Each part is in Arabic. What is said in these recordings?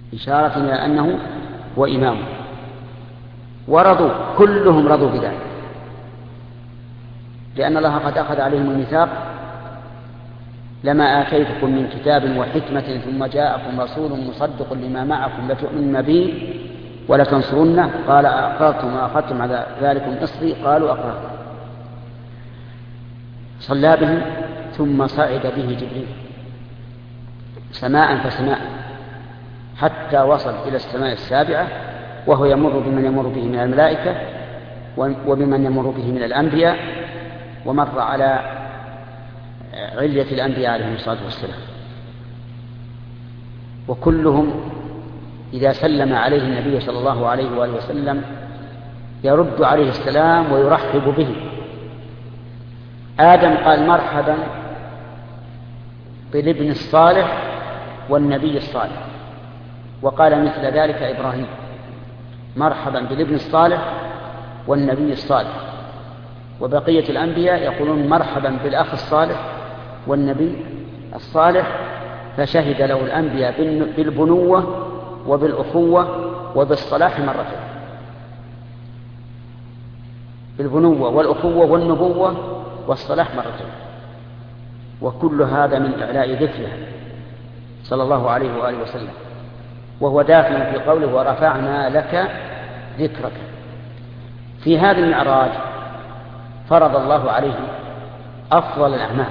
إشارة إلى أنه هو إمام. ورضوا، كلهم رضوا بذلك، لأن الله قد أخذ عليهم الميثاق: لما آتيتكم من كتاب وحكمة ثم جاءكم رسول مصدق لما معكم لتؤمنن به ولتنصرنه قال أأقررتم وأخذتم على ذلكم إصري قالوا أقررنا. صلى بهم ثم صعد به جبريل سماء فسماء حتى وصل إلى السماء السابعة، وهو يمر بمن يمر به من الملائكة وبمن يمر به من الأنبياء، ومر على علية الأنبياء عليهم الصلاة والسلام. وكلهم إذا سلم عليه النبي صلى الله عليه وآله وسلم يرد عليه السلام ويرحب به. آدم قال: مرحبا بالابن الصالح والنبي الصالح، وقال مثل ذلك إبراهيم: مرحبا بالابن الصالح والنبي الصالح. وبقية الأنبياء يقولون: مرحبا بالأخ الصالح والنبي الصالح. فشهد له الأنبياء بالبنوة وبالأخوة وبالصلاح مرتين، بالبنوة والأخوة والنبوة والصلاح مرتين. وكل هذا من إعلاء ذكره صلى الله عليه وآله وسلم، وهو داخل في قوله: ورفعنا لك ذكرك. في هذا المعراج فرض الله عليه أفضل الأعمال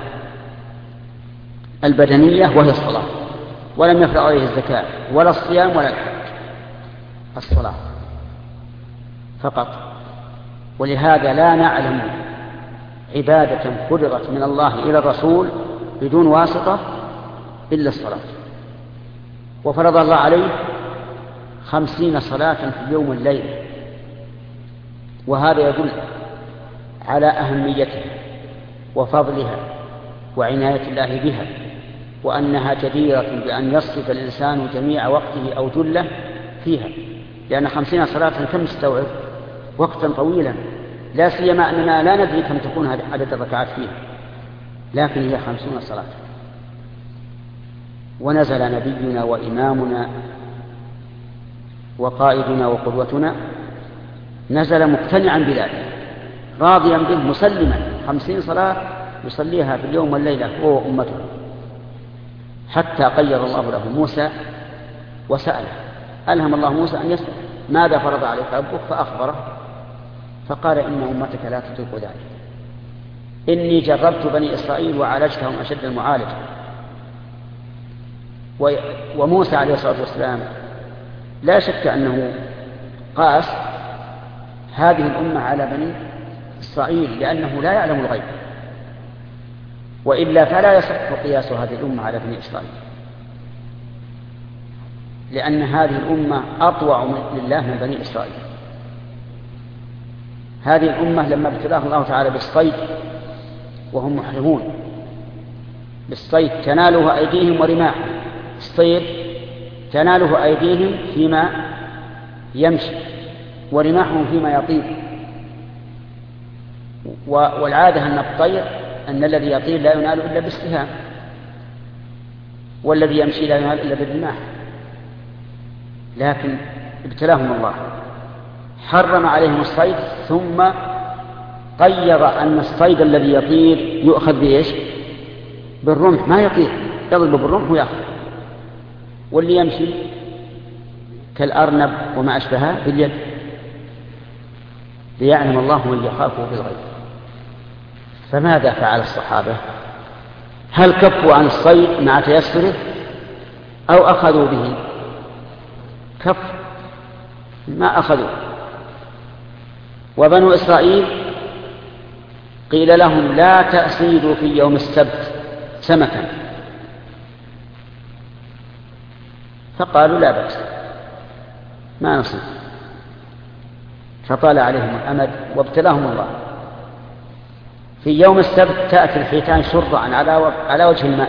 البدنية وهي الصلاة، ولم يفرض عليه الزكاة ولا الصيام ولا الحج، الصلاة فقط. ولهذا لا نعلم عبادة فرضت من الله إلى الرسول بدون واسطة إلا الصلاة. وفرض الله عليه 50 صلاة في اليوم والليلة، وهذا يدل على أهميتها وفضلها وعناية الله بها، وأنها جديرة بأن يصرف الإنسان جميع وقته أو جله فيها، لأن 50 صلاة كم تستوعب؟ وقتا طويلا، لا سيما أننا لا ندري كم تكون عدد الركعات فيها، لكن هي 50 صلاة. ونزل نبينا وإمامنا وقائدنا وقدوتنا، نزل مقتنعا بذلك راضيا به مسلما، 50 صلاة يصليها في اليوم والليلة هو وأمته، حتى قيض الله له موسى وسأله، ألهم الله موسى أن يسأل: ماذا فرض عليك ربك؟ فأخبره، فقال: إن أمتك لا تطيق ذلك، إني جربت بني إسرائيل وعالجتهم أشد المعالجة. وموسى عليه الصلاة والسلام لا شك أنه قاس هذه الأمة على بني إسرائيل، لأنه لا يعلم الغيب، وإلا فلا يصح قياس هذه الأمة على بني إسرائيل، لأن هذه الأمة أطوع لله من بني إسرائيل. هذه الأمة لما ابتلاها الله تعالى بالصيد وهم محرمون، بالصيد تناله أيديهم ورماحهم، الصيد تناله أيديهم فيما يمشي ورماحهم فيما يطير، والعادة أن الطير أن الذي يطير لا ينال إلا بالسهام، والذي يمشي لا ينال إلا بالرماح. لكن ابتلاهم الله، حرم عليهم الصيد، ثم قيض أن الصيد الذي يطير يؤخذ بإيش؟ بالرمح، ما يطير، يضرب بالرمح ويأخذ، واللي يمشي كالأرنب وما أشبهها باليد، ليعلم الله من يخافه بالغيب. فماذا فعل الصحابة؟ هل كفوا عن الصيد مع تيسره أو أخذوا به؟ كف، ما أخذوا. وبنو إسرائيل قيل لهم: لا تأصيدوا في يوم السبت سمكا، فقالوا: لا بأس، ما نصيد. فطال عليهم الأمد وابتلاهم الله. في يوم السبت تأتي الحيتان شرعا على وجه الماء،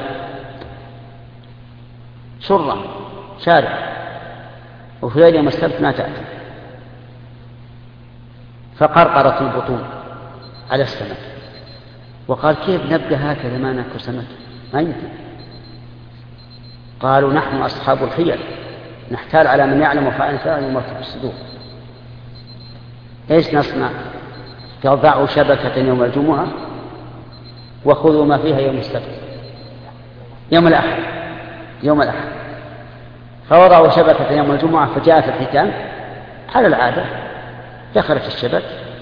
شرعا شارع، وفي غير يوم السبت ما تأتي، فقرقرت البطون على السمك، وقال: كيف نبقى هكذا ما نأكل سمك؟ ما يمكن. قالوا: نحن أصحاب الحيل نحتال على من يعلم وفاء يوم في الصدور. ايش نصنع؟ ضعوا شبكة يوم الجمعة وخذوا ما فيها يوم السبت، يوم الأحد فوضعوا شبكة يوم الجمعة، فجاءت الحيتان على العادة، دخلت الشبك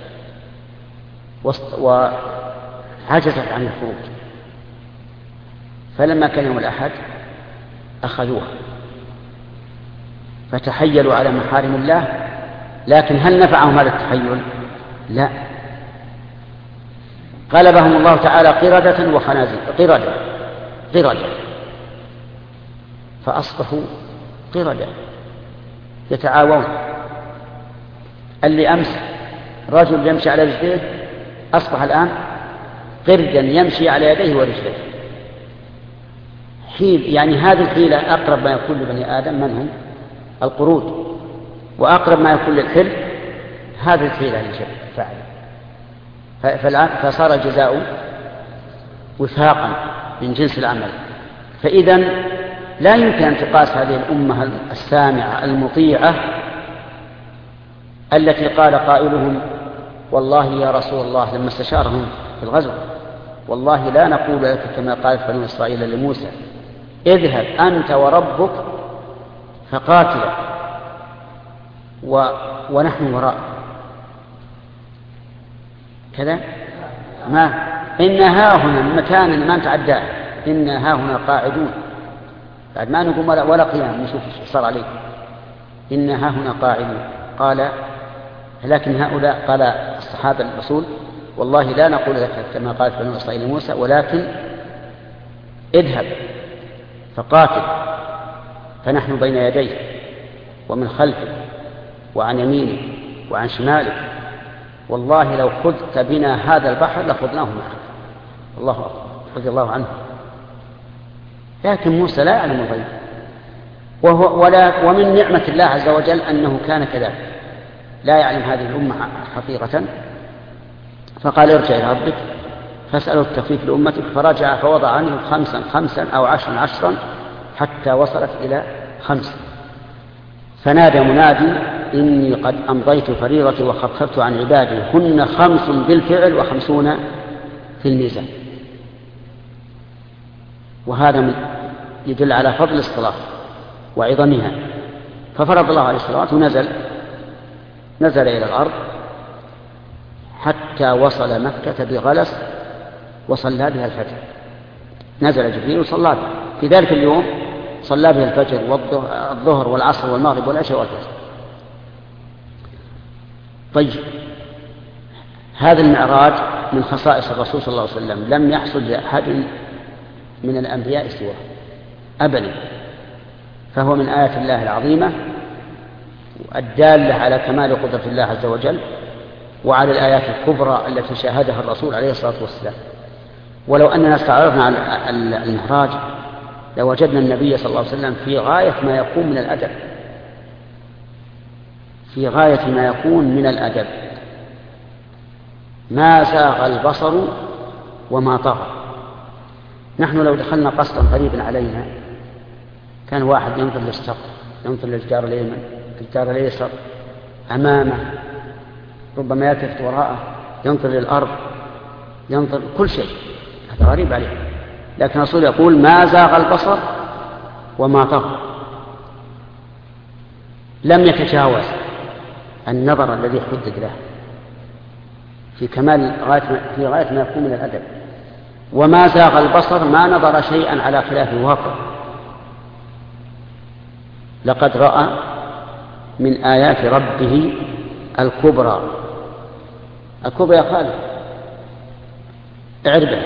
وعجزت عن الخروج، فلما كان يوم الأحد أخذوها فتحيلوا على محارم الله. لكن هل نفعهم هذا التحيل؟ لا، قلبهم الله تعالى قردة وخنازير، قردة فأصبحوا قردة يتعاون. اللي أمس رجل يمشي على رجليه أصبح الآن قردا يمشي على يديه ورجليه. يعني هذه الحيلة أقرب ما يكون لبني آدم من هم؟ القرود، وأقرب ما يكون للحل هذه الحيلة الفاعلة. فصار الجزاء وفاقا من جنس العمل. فإذا لا يمكن أن تقاس هذه الأمة السامعة المطيعة التي قال قائلهم والله يا رسول الله لما استشارهم في الغزو والله لا نقول لك كما قالت بنو إسرائيل لموسى اذهب أنت وربك فقاتلا ونحن وراء كذا. ما إن ها هنا مكان ما نتعداه، إن ها هنا قاعدون، بعد ما نقوم ولا قيام نشوف صار عليه، إن ها هنا قاعدون. قال لكن هؤلاء قال الصحابة الرسول والله لا نقول لك كما قالت بنو إسرائيل موسى ولكن اذهب فقاتل فنحن بين يديه ومن خلفه وعن يمينه وعن شماله، والله لو خذت بنا هذا البحر لخذناه معك. الله أكبر رضي الله عنه. لكن موسى لا يعلم الغيب، ومن نعمة الله عز وجل أنه كان كذلك لا يعلم هذه الأمة حقيقة. فقال ارجع إلى ربك فاسأله التخفيف لأمتك، فرجع فوضع عنه 5 أو 10 حتى وصلت إلى 5. فنادى منادي إني قد أمضيت فريضتي وخففت عن عبادي هن 5 بالفعل و50 في الميزان. وهذا يدل على فضل الصلاة وعظمها. ففرض الله عليه الصلاة ونزل إلى الأرض حتى وصل مكة بغلس وصلى بها الفجر. نزل جبريل وصلى بها في ذلك اليوم، صلى بها الفجر والظهر والعصر والمغرب والعشاء والفجر. طيب هذا المعراج من خصائص الرسول صلى الله عليه وسلم، لم يحصل لأحد من الأنبياء سواه أبدا، فهو من آيات الله العظيمة الدالة على كمال قدرة الله عز وجل وعلى الآيات الكبرى التي شاهدها الرسول عليه الصلاة والسلام. ولو أننا استعرضنا على المعراج لوجدنا النبي صلى الله عليه وسلم في غاية ما يكون من الأدب، في غاية ما يكون من الأدب، ما زاغ البصر وما طغى. نحن لو دخلنا قصرا قريبا علينا كان واحد ينظر للسقف، ينظر للجدار اليمين، الجدار اليسار أمامه، ربما يلتفت وراءه، ينظر للأرض، ينظر كل شيء، هذا غريب عليه. لكن الرسول يقول ما زاغ البصر وما طغى، لم يتجاوز النظر الذي حدد له في كمال في غاية ما يكون من الأدب. وما زاغ البصر ما نظر شيئا على خلاف الواقع، لقد رأى من آيات ربه الكبرى. الكبرى يا خالد اعربها.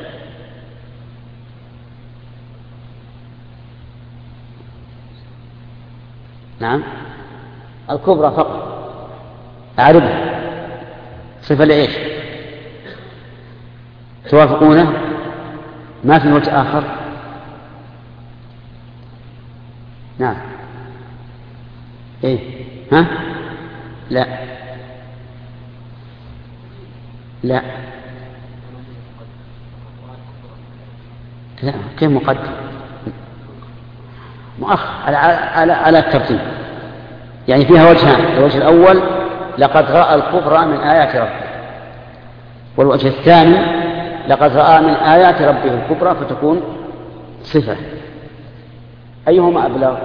نعم الكبرى فقط اعربها. صفة لإيش؟ توافقونه؟ ما في وجه آخر؟ نعم إيه؟ ها؟ لا لا لا، كيف مقدم؟ مؤخر على الترتيب، يعني فيها وجهان. الوجه الأول لقد رأى الكبرى من آيات ربه، والوجه الثاني لقد رأى من آيات ربه الكبرى فتكون صفة. أيهما أبلغ؟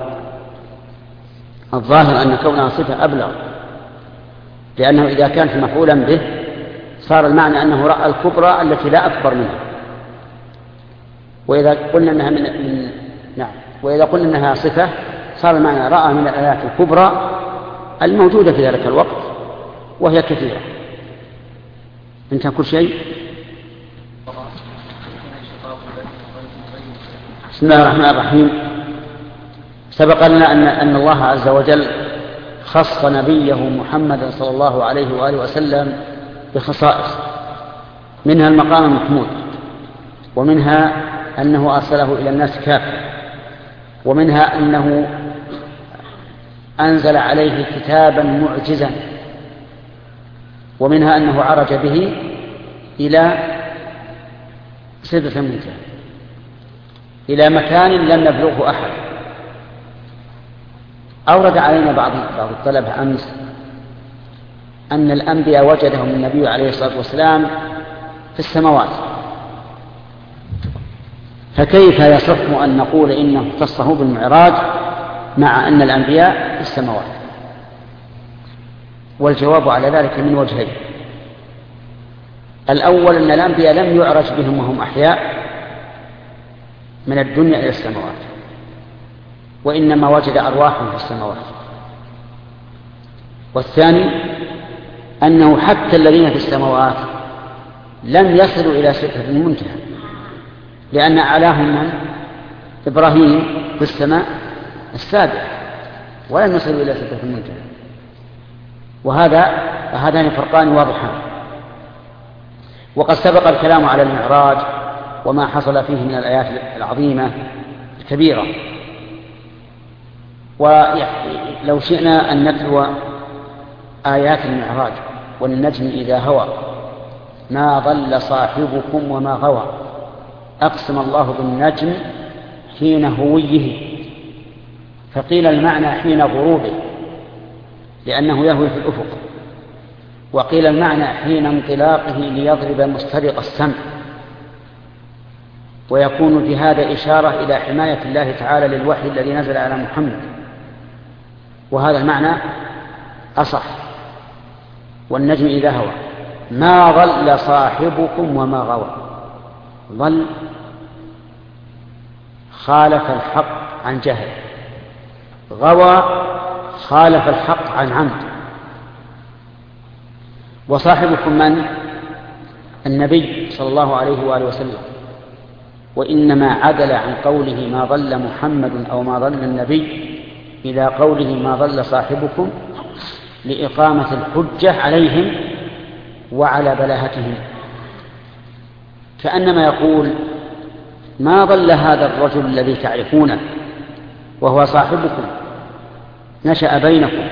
الظاهر أن كونها صفة أبلغ، لأنه إذا كانت مفعولا به صار المعنى أنه رأى الكبرى التي لا أكبر منها. وإذا قلنا أنها وإذا قلنا أنها صفة صار المعنى رأى من الآيات الكبرى الموجودة في ذلك الوقت وهي كثيرة. انتهى كل شيء. بسم الله الرحمن الرحيم. سبق لنا أن الله عز وجل خص نبيه محمد صلى الله عليه وآله وسلم بخصائص، منها المقام المحمود، ومنها أنه أرسله إلى الناس كافة، ومنها أنه أنزل عليه كتابا معجزا، ومنها أنه عرج به إلى سدرة المنتهى، إلى مكان لم يبلغه أحد. أورد علينا بعض الطلبة أمس أن الأنبياء وجدهم النبي عليه الصلاة والسلام في السماوات، فكيف يصح أن نقول إنه اختصه بالمعراج مع أن الأنبياء في السماوات؟ والجواب على ذلك من وجهين. الأول أن الأنبياء لم يعرج بهم وهم أحياء من الدنيا إلى السماوات، وإنما وجد أرواحهم في السماوات. والثاني أنه حتى الذين في السماوات لم يصلوا إلى سدرة المنتهى، لأن أعلاهم من؟ إبراهيم في السماء السابع، ولم يصلوا إلى سدرة المنتهى. وهذان فرقان واضحان. وقد سبق الكلام على المعراج وما حصل فيه من الآيات العظيمة الكبيرة، ولو شئنا أن نتلو آيات المعراج: والنجم إذا هوى ما ضل صاحبكم وما غوى أقسم الله بالنجم حين هويه، فقيل المعنى حين غروبه لأنه يهوي في الأفق، وقيل المعنى حين انطلاقه ليضرب مسترق السمع، ويكون في هذا إشارة إلى حماية الله تعالى للوحي الذي نزل على محمد، وهذا المعنى أصح. والنجم إذا هوى ما ضل صاحبكم وما غوى، ضل خالف الحق عن جهل، غوى خالف الحق عن عمد. وصاحبكم من؟ النبي صلى الله عليه وآله وسلم، وإنما عدل عن قوله ما ضل محمد أو ما ضل النبي إلى قوله ما ضل صاحبكم لإقامة الحجة عليهم وعلى بلاهتهم، كأنما يقول ما ضل هذا الرجل الذي تعرفونه وهو صاحبكم، نشأ بينكم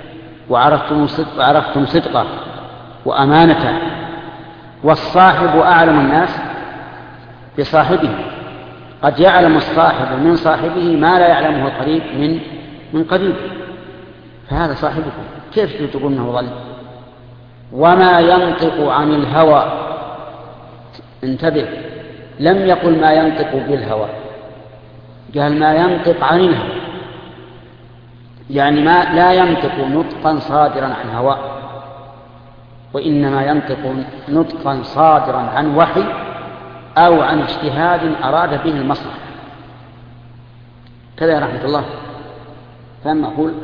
وعرفتم صدقه وأمانته، والصاحب أعلم الناس بصاحبه، قد يعلم الصاحب من صاحبه ما لا يعلمه القريب من قريبه، فهذا صاحبكم. كيف تقول انه ضل؟ وما ينطق عن الهوى، انتبه، لم يقل ما ينطق بالهوى، قال ما ينطق عن الهوى، يعني ما لا ينطق نطقا صادرا عن هوى، وإنما ينطق نطقا صادرا عن وحي أو عن اجتهاد أراد به المصلحة. كذا يا رحمة الله. فما أقول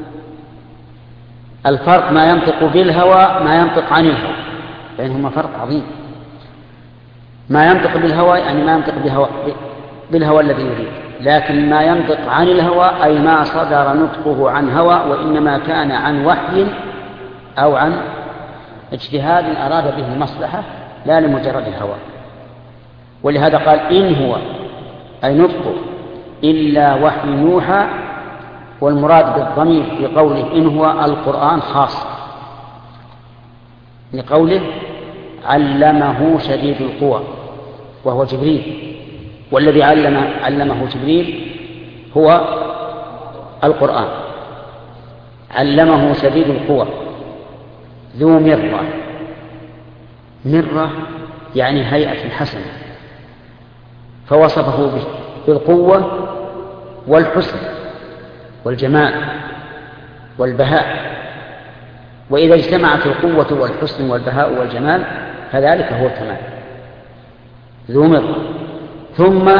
الفرق ما ينطق بالهوى ما ينطق عن الهوى، بينهما فرق عظيم. ما ينطق بالهوى يعني ما ينطق بالهوى الذي يريد، لكن ما ينطق عن الهوى أي ما صدر نطقه عن هوى، وإنما كان عن وحي أو عن اجتهاد أراد به المصلحة لا لمجرد الهوى. ولهذا قال إن هو أي نطقه إلا وحي يوحى، والمراد بالضمير في قوله إن هو القرآن خاص، لقوله علمه شديد القوى وهو جبريل، والذي علمه جبريل هو القرآن. علمه شديد القوى ذو مرة. مرة يعني هيئة حسنة، فوصفه بالقوة والحسن والجمال والبهاء. وإذا اجتمعت القوة والحسن والبهاء والجمال فذلك هو الكمال. ذو مرة. ثم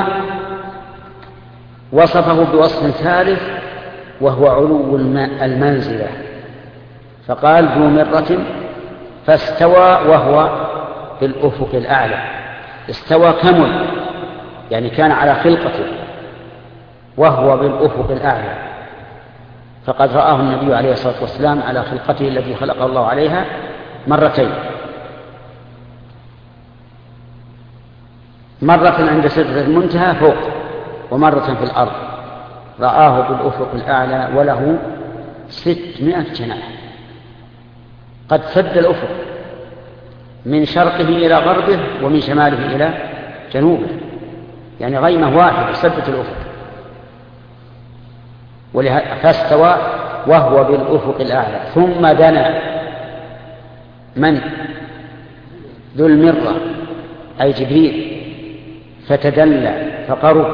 وصفه بوصف ثالث وهو علو المنزلة، فقال ذو مرة فاستوى وهو بالأفق الأعلى. استوى كمل، يعني كان على خلقته وهو بالأفق الأعلى، فقد رآه النبي عليه الصلاة والسلام على خلقته التي خلق الله عليها مرتين، مرة عند سدرة المنتهى فوق، ومرة في الأرض. رآه بالأفق الأعلى وله 600 جناح، قد سد الأفق من شرقه إلى غربه ومن شماله إلى جنوبه، يعني غيمة واحدة سدت الأفق. فاستوى وهو بالأفق الأعلى. ثم دنا من ذو المرة أي جبريل فتدلى فقرب،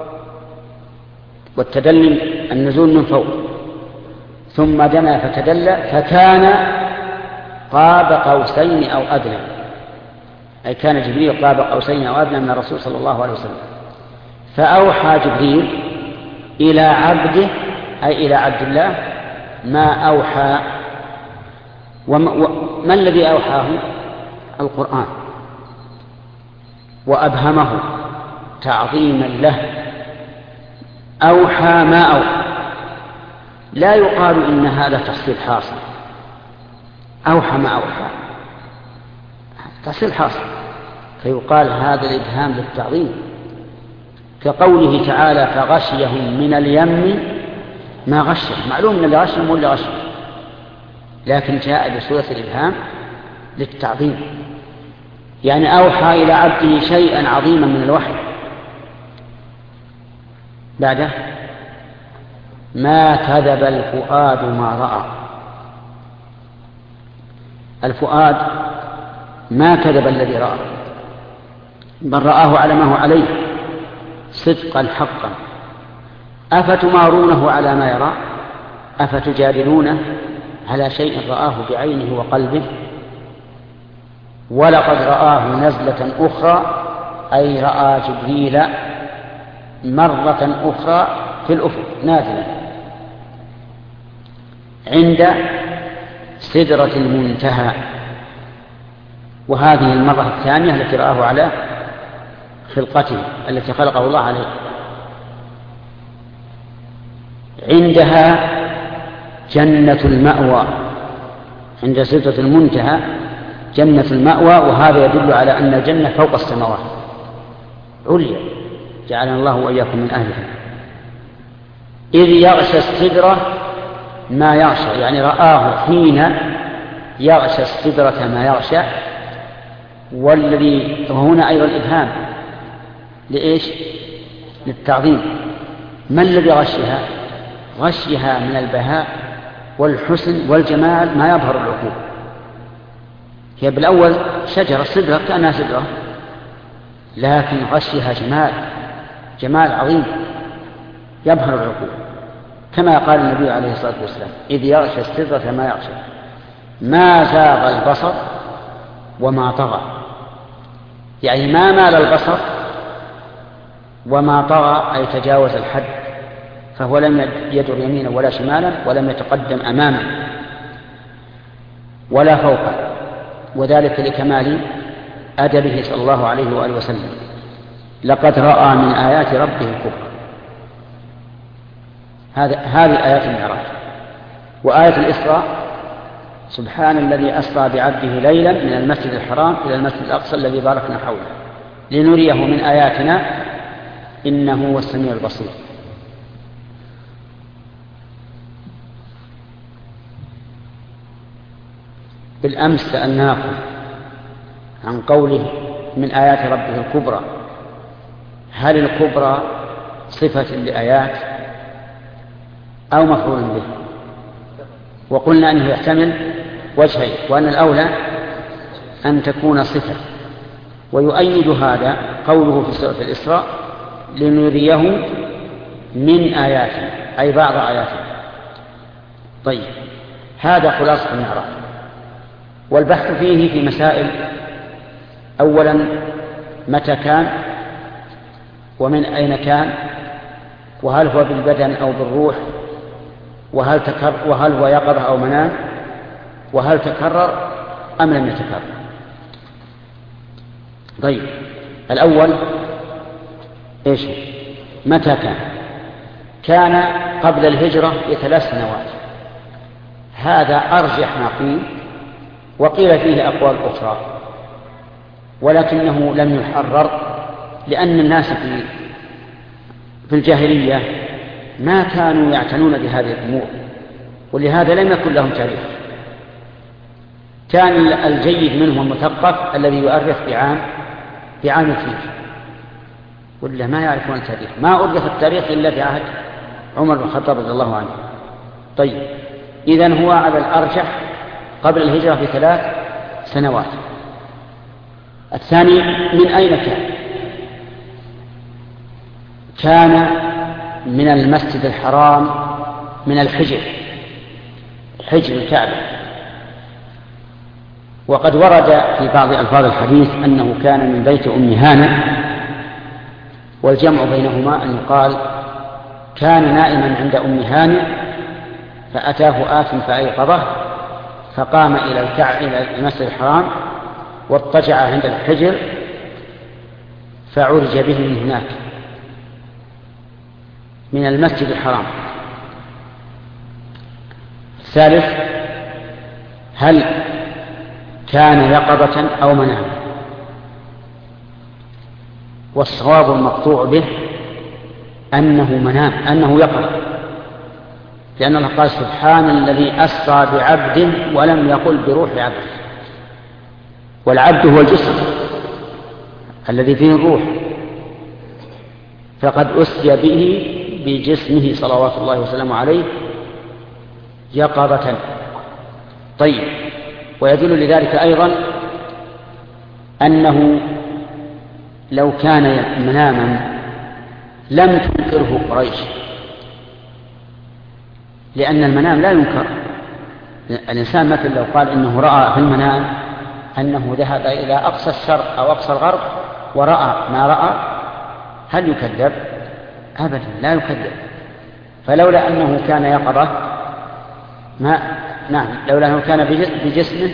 والتدلي النزول من فوق. ثم دنا فتدلى فكان قاب قوسين أو أدنى، أي كان جبريل قاب قوسين أو أدنى من الرسول صلى الله عليه وسلم. فأوحى جبريل إلى عبده أي إلى عبد الله ما أوحى. وما الذي أوحاه؟ القرآن، وأبهمه تعظيما له. أوحى ما أوحى، لا يقال إن هذا تحصيل حاصل. أوحى ما أوحى تحصيل حاصل، فيقال هذا الإبهام للتعظيم، كقوله تعالى فغشيهم من اليم ما غشهم. معلوم من اللي غشهم واللي غشهم، لكن جاء بصورة الإبهام للتعظيم، يعني أوحى إلى عبده شيئا عظيما من الوحي. بعده ما كذب الفؤاد ما رأى. الفؤاد ما كذب الذي رأى، بل رآه على ما هو عليه صدقا حقا. أفتمارونه على ما يرى؟ أفتجادلونه على شيء رآه بعينه وقلبه؟ ولقد رآه نزلة أخرى، أي رأى جبريل مرة أخرى في الأفق نازلا عند سدرة المنتهى، وهذه المرة الثانية التي رآه على خلقته التي خلقه الله عليه. عندها جنة المأوى، عند سدرة المنتهى جنة المأوى، وهذا يدل على أن الجنة فوق السماوات عليا، جعلنا الله وإياكم من أهلها. إذ يغشى السدرة ما يغشى، يعني رآه حين يغشى السدرة ما يغشى. والذي وهنا أيضا الإبهام لإيش؟ للتعظيم. ما الذي غشها؟ غشها من البهاء والحسن والجمال ما يظهر العقول. هي بالأول شجرة سدرة كأنها سدرة، لكن غشها جمال عظيم يظهر العقول، كما قال النبي عليه الصلاة والسلام إذ يغشى السدرة ما يغشى ما زاغ البصر وما طغى، يعني ما مال البصر وما طغى أي تجاوز الحد، فهو لم يدر يمينا ولا شمالا، ولم يتقدم أماما ولا فوقا، وذلك لكمال أدبه صلى الله عليه وآله وسلم. لقد رأى من آيات ربه الكبرى. هذه آيات المعراج. وآية الإسراء سبحان الذي أسرى بعبده ليلا من المسجد الحرام إلى المسجد الأقصى الذي باركنا حوله لنريه من آياتنا إنه هو السميع البصير. بالأمس سألناكم عن قوله من آيات ربه الكبرى، هل الكبرى صفة لآيات أو مفعول به. وقلنا أنه يحتمل وجهين، وأن الأولى أن تكون صفة. ويؤيد هذا قوله في سورة الإسراء: لنريه من آياتنا، أي بعض آياتنا. طيب، هذا خلاصة المعراج، والبحث فيه في مسائل: أولا متى كان، ومن أين كان، وهل هو بالبدن أو بالروح، وهل هو يقظة أو منام، وهل تكرر أم لم يتكرر. طيب، الأول إيش؟ متى كان قبل الهجرة ب3 سنوات. هذا أرجح ما قيل، وقيل فيه أقوال أخرى، ولكنه لم يحرر، لأن الناس في الجاهلية ما كانوا يعتنون بهذه الأمور، ولهذا لم يكن لهم تاريخ. كان الجيد منهم المثقف الذي يؤرخ بعام الفيل، ولا ما يعرفون التاريخ. ما أرخ التاريخ إلا في عهد عمر بن الخطاب رضي الله عنه. طيب، إذن هو على الأرجح قبل الهجرة ب3 سنوات. الثاني: من أين كان من المسجد الحرام، من الحجر، حجر الكعبة. وقد ورد في بعض ألفاظ الحديث أنه كان من بيت أم هانة، والجمع بينهما أن يقال: كان نائما عند أم هانة فأتاه آت فأيقظه، فقام إلى المسجد الحرام واضطجع عند الحجر فعرج به من هناك، من المسجد الحرام. الثالث: هل كان يقظة أو منام؟ والصواب المقطوع به أنه منام، أنه يقظة، لأن الله قال: سبحان الذي أسرى بعبد، ولم يقل بروح عبد. والعبد هو الجسم الذي فيه الروح، فقد أسري به بجسمه صلوات الله وسلامه عليه يقظة. طيب، ويدل لذلك أيضا أنه لو كان مناما لم تنكره قريش، لأن المنام لا ينكر. الإنسان مثل لو قال إنه رأى في المنام أنه ذهب إلى أقصى الشرق أو أقصى الغرب ورأى ما رأى، هل يكذب؟ أبدا لا يكذب. فلولا أنه كان يقظة لولا أنه كان بجسمه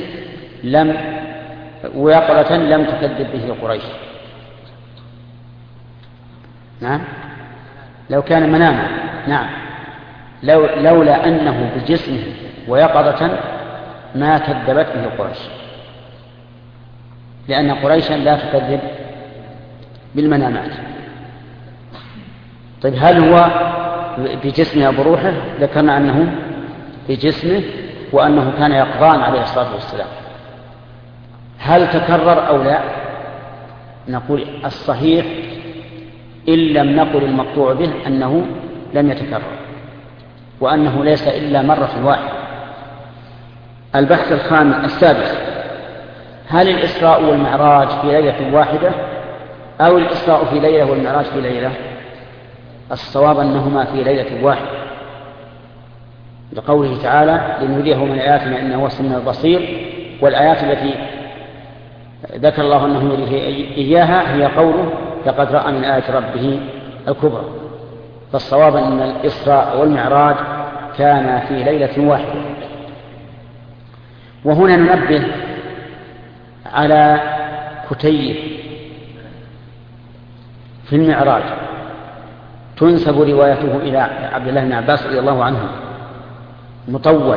ويقظة لم تكذب به قريش. نعم، لو كان مناما، نعم، لولا أنه بجسمه ويقظة ما كذبت به قريش، لأن قريشا لا تكذب بالمنامات. طيب، هل هو بجسمه أو بروحه؟ ذكرنا أنه بجسمه، وأنه كان يقظان عليه الصلاة والسلام. هل تكرر أو لا؟ نقول الصحيح إن لم نقل المقطوع به أنه لم يتكرر، وأنه ليس إلا مرة واحدة. البحث السادس: هل الإسراء والمعراج في ليلة واحدة، أو الإسراء في ليلة والمعراج في ليلة؟ الصواب أنهما في ليلة واحدة، لقوله تعالى: لنريه من آياتنا إنه هو السميع البصير. والآيات التي ذكر الله أنه يريه إياها هي قوله: لقد رأى من آيات ربه الكبرى. فالصواب أن الإسراء والمعراج كان في ليلة واحدة. وهنا ننبه على كتيب في المعراج تنسب روايته إلى عبد الله بن عباس رضي الله عنه، مطول،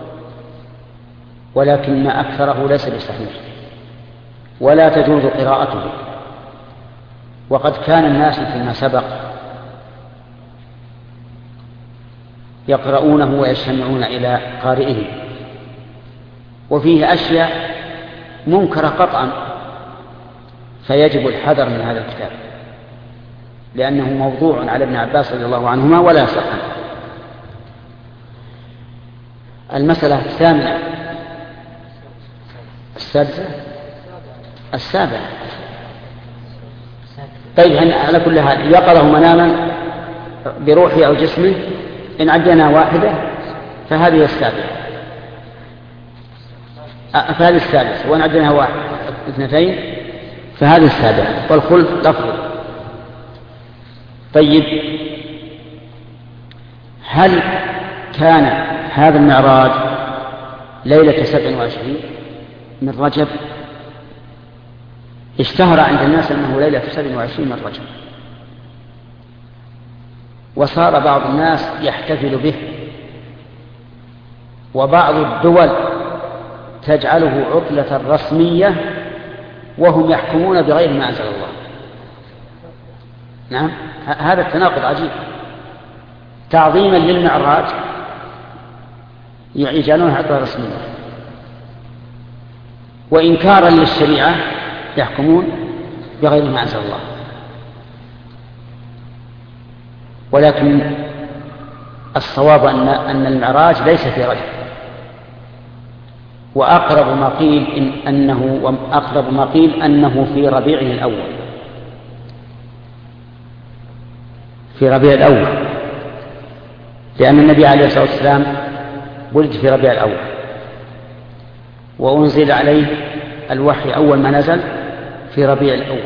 ولكن أكثره ليس بصحيح ولا تجوز قراءته. وقد كان الناس فيما سبق يقرؤونه ويستمعون إلى قارئه، وفيه أشياء منكرة قطعا، فيجب الحذر من هذا الكتاب، لأنه موضوع على ابن عباس رضي الله عنهما ولا يصح. المسألة الثامنة السادسة السابعة. طيب على كل حال يقظه مناما بروحه أو جسمه، إن عدنا واحدة فهذه السابعة، فهذه السادسة، وإن عدنا واحد اثنتين فهذه السابعة، والخلف لفظ. طيب هل كان هذا المعراج ليلة 27 من رجب؟ اشتهر عند الناس أنه ليلة 27 من رجب، وصار بعض الناس يحتفل به، وبعض الدول تجعله عطلة رسمية وهم يحكمون بغير ما أنزل الله. نعم، هذا التناقض عجيب. تعظيما للمعراج يجعلونه عطلة رسمية، وإنكارا للشريعة يحكمون بغير ما أنزل الله. ولكن الصواب أن المعراج ليس في رجب، وأقرب ما قيل أنه في ربيع الأول، في ربيع الأول، لأن النبي عليه الصلاة والسلام ولد في ربيع الأول، وأنزل عليه الوحي أول ما نزل في ربيع الأول،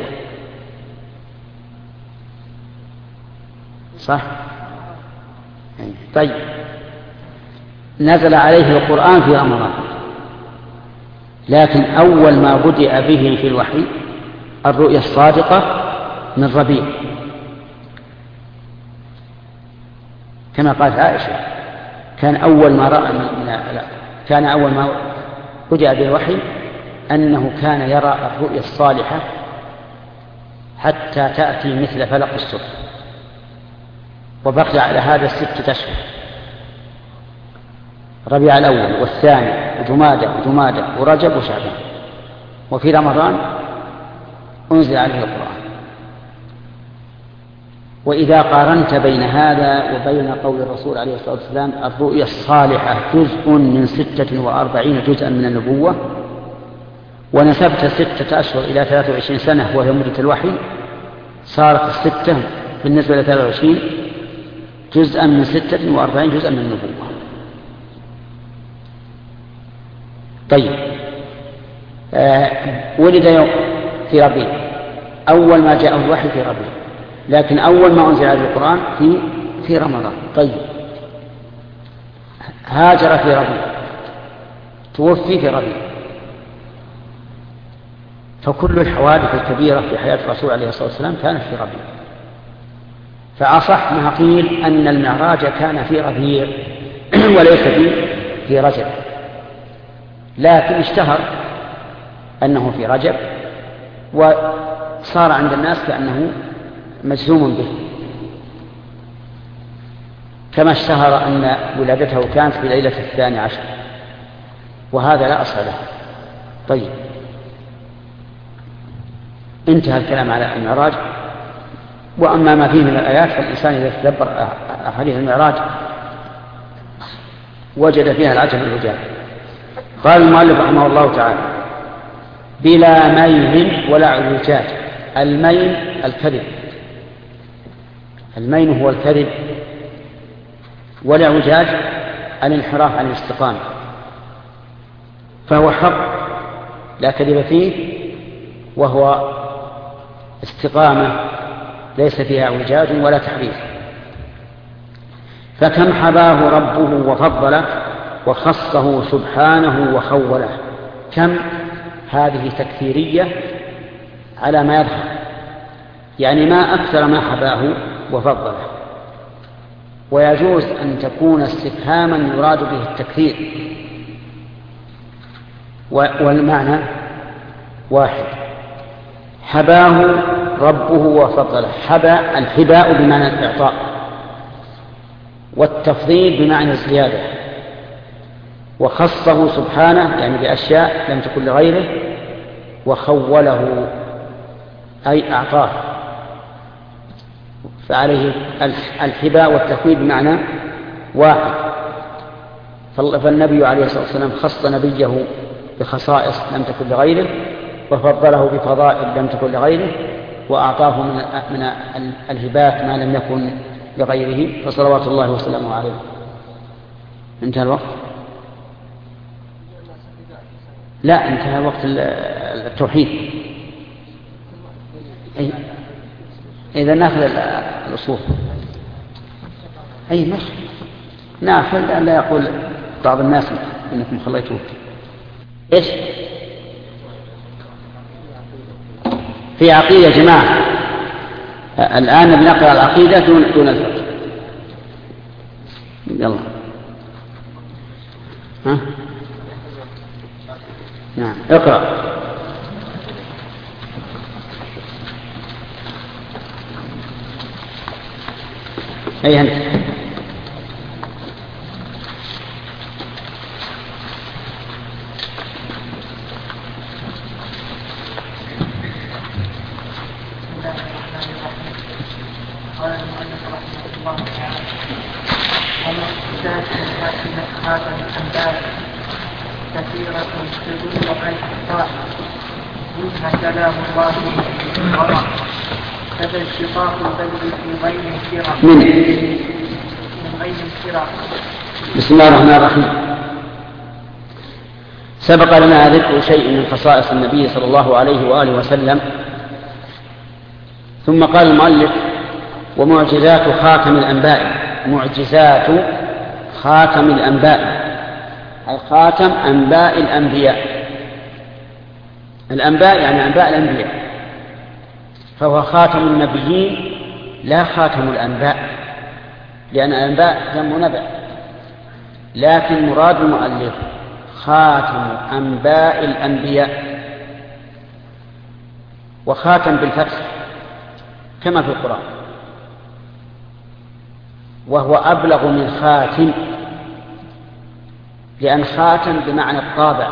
صح؟ طيب نزل عليه القرآن في رمضان، لكن أول ما بدأ به في الوحي الرؤيا الصادقة من ربيع، كما قالت عائشة كان أول ما بدأ به الوحي أنه كان يرى الرؤيا الصالحة حتى تأتي مثل فلق الصبح، وبقي على هذا 6 أشهر، ربيع الأول والثاني وجمادى ورجب وشعبان، وفي رمضان أنزل عليه القرآن. وإذا قارنت بين هذا وبين قول الرسول عليه الصلاة والسلام الرؤيا الصالحة جزء من 46 جزءا من النبوة، ونسبت 6 أشهر إلى 23 سنة وهي مدة الوحي، صارت 6 بالنسبة إلى 23 جزءا من 46 جزءا من النبوة. طيب ولد في ربيع، أول ما جاءه الوحي في ربيع، لكن أول ما أنزل عليه القرآن في رمضان. طيب هاجر في ربيع، توفي في ربيع، فكل الحوادث الكبيرة في حياة الرسول عليه الصلاة والسلام كانت في ربيع. فأصح ما قيل أن المعراج كان في ربيع وليس في رجب، لكن اشتهر أنه في رجب، وصار عند الناس كأنه مجزوم به، كما اشتهر أن ولادته كانت في ليلة 12، وهذا لا أصل له. طيب انتهى الكلام على المعراج، وأما ما فيه من الآيات فالإنسان إذا تدبر أحاديث المعراج وجد فيها العجب العجاب. قال المؤلف رحمه الله تعالى: بلا مين ولا اعوجاج. المين الكذب، المين هو الكذب، والاعوجاج الانحراف عن الاستقامة، فهو حق لا كذب فيه، وهو استقامة ليس فيها اعوجاج ولا تحريف. فكم حباه ربه وفضله وخصه سبحانه وخوله. كم هذه تكثيرية على ما يظهر، يعني ما أكثر ما حباه وفضله، ويجوز أن تكون استفهاما يراد به التكثير، والمعنى واحد. حباه ربه وفضله. حبا الحباء بمعنى الإعطاء، والتفضيل بمعنى الزيادة، وخصه سبحانه يعني بأشياء لم تكن لغيره، وخوله أي أعطاه، فعليه الحباء والتخويل بمعنى واحد. فالنبي عليه الصلاة والسلام خص نبيه بخصائص لم تكن لغيره، وفضله بفضائل لم تكن لغيره، وأعطاه من الهبات ما لم يكن لغيره، فصلوات الله وسلامه عليه. انتهى الوقت؟ لا، انتهى وقت التوحيد. إذا ناخذ الأصول. أي ماشي، ناخذ، لا يقول بعض الناس إنكم خليتوه. إيش؟ في عقيدة جماعة. الآن بنقرأ العقيدة دون الفقه. يلا. ها؟ نعم، اقرأ. أي أنت. قال المؤلف رحمه الله تعالى: ومحدثات هذا الأنباء كثيرة تدل على الإخطاء، منها كلام الله والقرآن، كذا انشقاق البدر في غير انشراح من غير انشراح. بسم الله الرحمن الرحيم. سبق لنا ذكر شيء من خصائص النبي صلى الله عليه وآله وسلم، ثم قال المؤلف: ومعجزات خاتم الأنباء. معجزات خاتم الأنباء أي خاتم أنباء الأنبياء. الأنباء يعني أنباء الأنبياء، فهو خاتم النبيين لا خاتم الأنباء، لأن الأنباء جمع نبأ، لكن مراد المؤلف خاتم أنباء الأنبياء، وخاتم بالفتح كما في القرآن، وهو أبلغ من خاتم، لأن خاتم بمعنى الطابع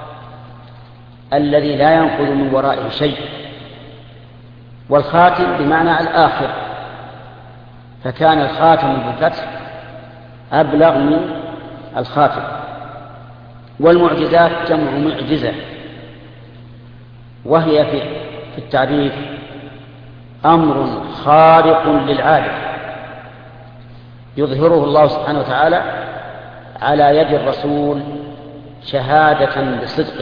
الذي لا ينقض من ورائه شيء، والخاتم بمعنى الآخر، فكان الخاتم بالفتح أبلغ من الخاتم. والمعجزات جمع معجزة، وهي في التعريف أمر خارق للعادة يظهره الله سبحانه وتعالى على يد الرسول شهادة بصدقه.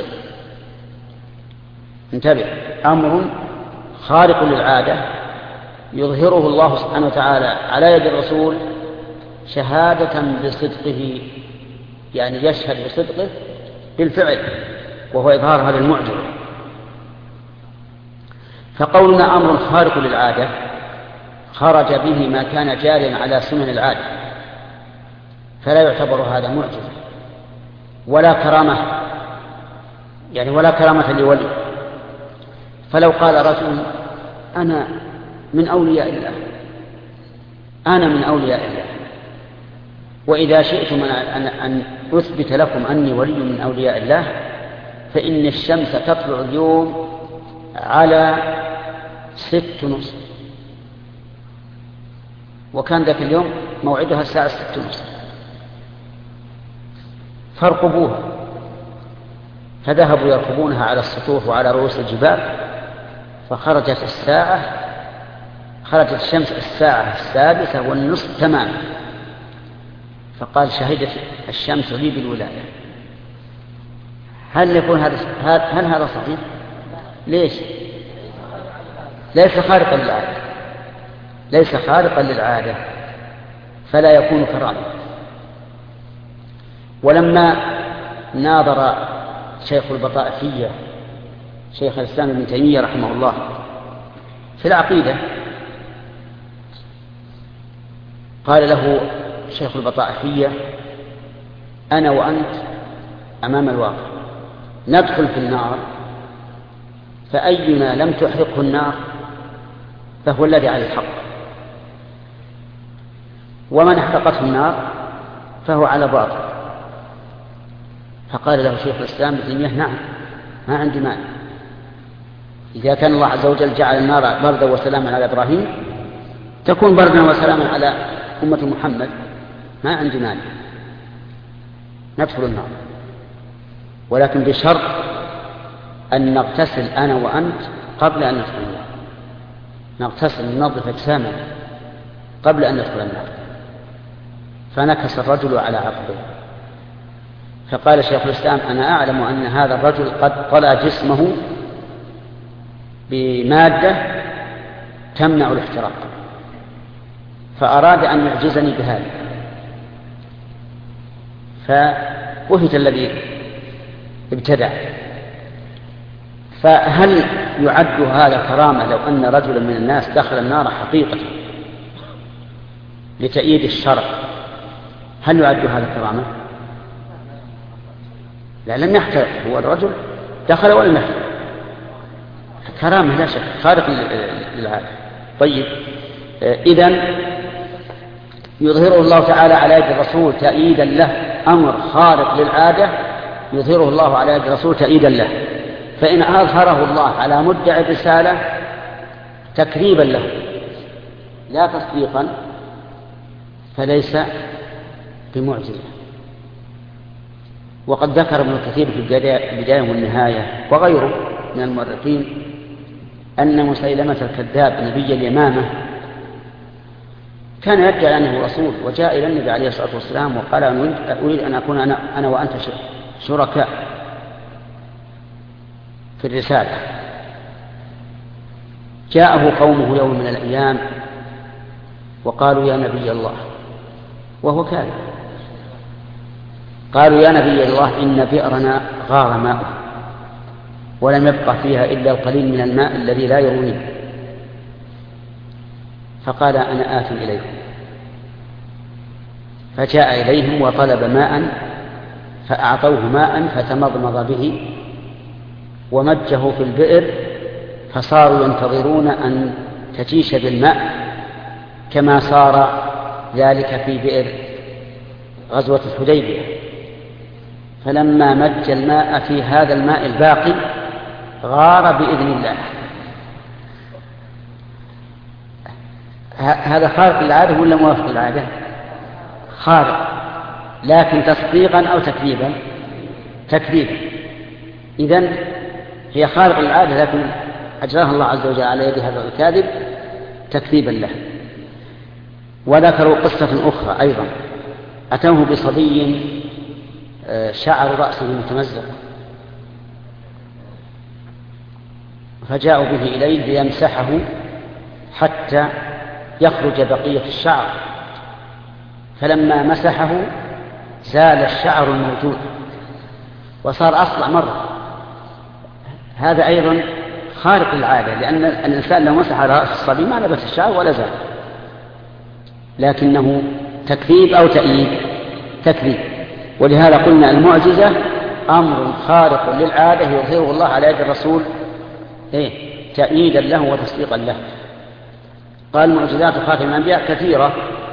انتبه، أمر خارق للعادة يظهره الله سبحانه وتعالى على يد الرسول شهادة بصدقه، يعني يشهد بصدقه بالفعل، وهو إظهار هذا المعجزة. فقولنا أمر خارق للعادة خرج به ما كان جاريا على سنن العادة، فلا يعتبر هذا معجزة ولا كرامة، يعني ولا كرامة لولي. فلو قال رجل: أنا من أولياء الله، أنا من أولياء الله، وإذا شئتم أن أثبت لكم أني ولي من أولياء الله فإن الشمس تطلع اليوم على 6:30، وكان ذاك اليوم موعدها الساعة 6:30، فارقبوها. فذهبوا يركبونها على السطوح وعلى رؤوس الجبال، فخرجت الشمس الساعة 6:06 تماما، فقال: شهدت الشمس لي بالولاية. هل هذا صحيح؟ ليش؟ ليس خارقا للعادة، ليس خارقا للعادة، فلا يكون كرامة. ولما ناظر شيخ البطائفية شيخ الإسلام ابن تيمية رحمه الله في العقيدة، قال له شيخ البطائفية: أنا وأنت أمام الواقع، ندخل في النار، فأينا لم تحرقه النار فهو الذي على الحق، ومن احرقته النار فهو على باطل. فقال له شيخ الإسلام ابن تيمية: نعم، ما عندي مانع، إذا كان الله عز وجل جعل النار بردا وسلاما على إبراهيم تكون بردا وسلاما على أمة محمد، ما عندي مانع. ندخل النار، ولكن بشرط أن نغتسل أنا وأنت قبل أن ندخل النار، نغتسل ننظف أجسامنا قبل أن ندخل النار. فنكس الرجل على عقبه، فقال شيخ الإسلام: أنا أعلم أن هذا الرجل قد طلع جسمه بمادة تمنع الاحتراق، فأراد أن يعجزني بهذا، فبهت الذي ابتدع. فهل يعد هذا كرامة لو أن رجلا من الناس دخل النار حقيقة لتأييد الشرع؟ هل يعد هذا كرامة؟ لا، لم يحترق، هو الرجل دخل ولم يحترق، كرامة لا شك، خارق للعادة. طيب، إذن يظهره الله تعالى على يد الرسول تأييدا له، أمر خارق للعادة يظهره الله على يد الرسول تأييدا له. فإن أظهره الله على مدعي الرسالة تكذيبا له لا تصديقا فليس بمعجزة. وقد ذكر ابن كثير في البداية والنهاية وغيره من المؤرخين أن مسيلمة الكذاب نبي اليمامة كان يدعي أنه رسول، وجاء إلى النبي عليه الصلاة والسلام وقال: أريد أن أكون أنا وأنت شركاء في الرسالة. جاءه قومه يوم من الأيام وقالوا: يا نبي الله، وهو كاذب. قالوا: يا نبي الله، إن بئرنا غار ماؤه ولم يبقى فيها إلا القليل من الماء الذي لا يروني. فقال: أنا آت إليكم. فجاء إليهم وطلب ماء فأعطوه ماء فتمضمض به ومجه في البئر، فصاروا ينتظرون أن تجيش بالماء كما صار ذلك في بئر غزوة الحديبية. فلما مج الماء في هذا الماء الباقي غار بإذن الله. هذا خارق للعادة ولا موافق للعادة؟ خارق، لكن تصديقا أو تكذيبا؟ تكذيبا. إذن هي خارق للعادة، لكن أجراها الله عز وجل على يد هذا الكاذب تكذيبا له. وذكروا قصة أخرى أيضا، أتوه بصبي شعر رأسه متمزق، فجاءوا به إليه ليمسحه حتى يخرج بقية الشعر، فلما مسحه زال الشعر الموجود وصار أصلع مرة. هذا أيضا خارق للعادة، لأن الإنسان لو مسح على رأس الصبي ما نبت الشعر ولا زال، لكنه تكذيب أو تأييد؟ تكذيب. ولهذا قلنا المعجزة أمر خارق للعادة يظهره الله على يد الرسول تأييدا له وتصديقا له. قال: معجزات خاتم الأنبياء كثيرة،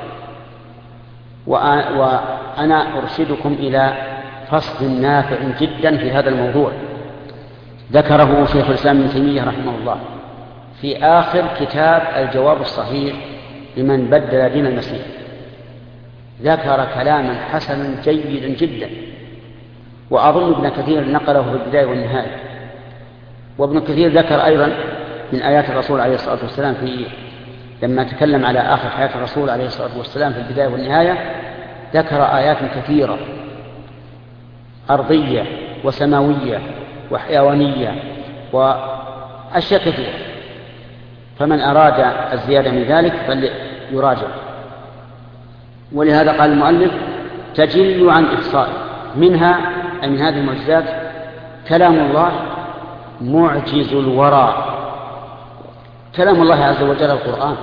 وأنا أرشدكم إلى فصل نافع جدا في هذا الموضوع ذكره شيخ الإسلام ابن تيمية رحمه الله في آخر كتاب الجواب الصحيح لمن بدل دين المسيح. ذكر كلاما حسنا جيدا جدا، وأظن ابن كثير نقله في البداية والنهاية. وابن كثير ذكر أيضا من آيات الرسول عليه الصلاة والسلام لما تكلم على آخر حياة الرسول عليه الصلاة والسلام في البداية والنهاية، ذكر آيات كثيرة أرضية وسماوية وحيوانية وأشياء كثيرة، فمن أراد الزيادة من ذلك فليراجع. ولهذا قال المؤلف: تجل عن إحصاء. منها أي من هذه المعجزات كلام الله معجز الورى، كلام الله عز وجل القرآن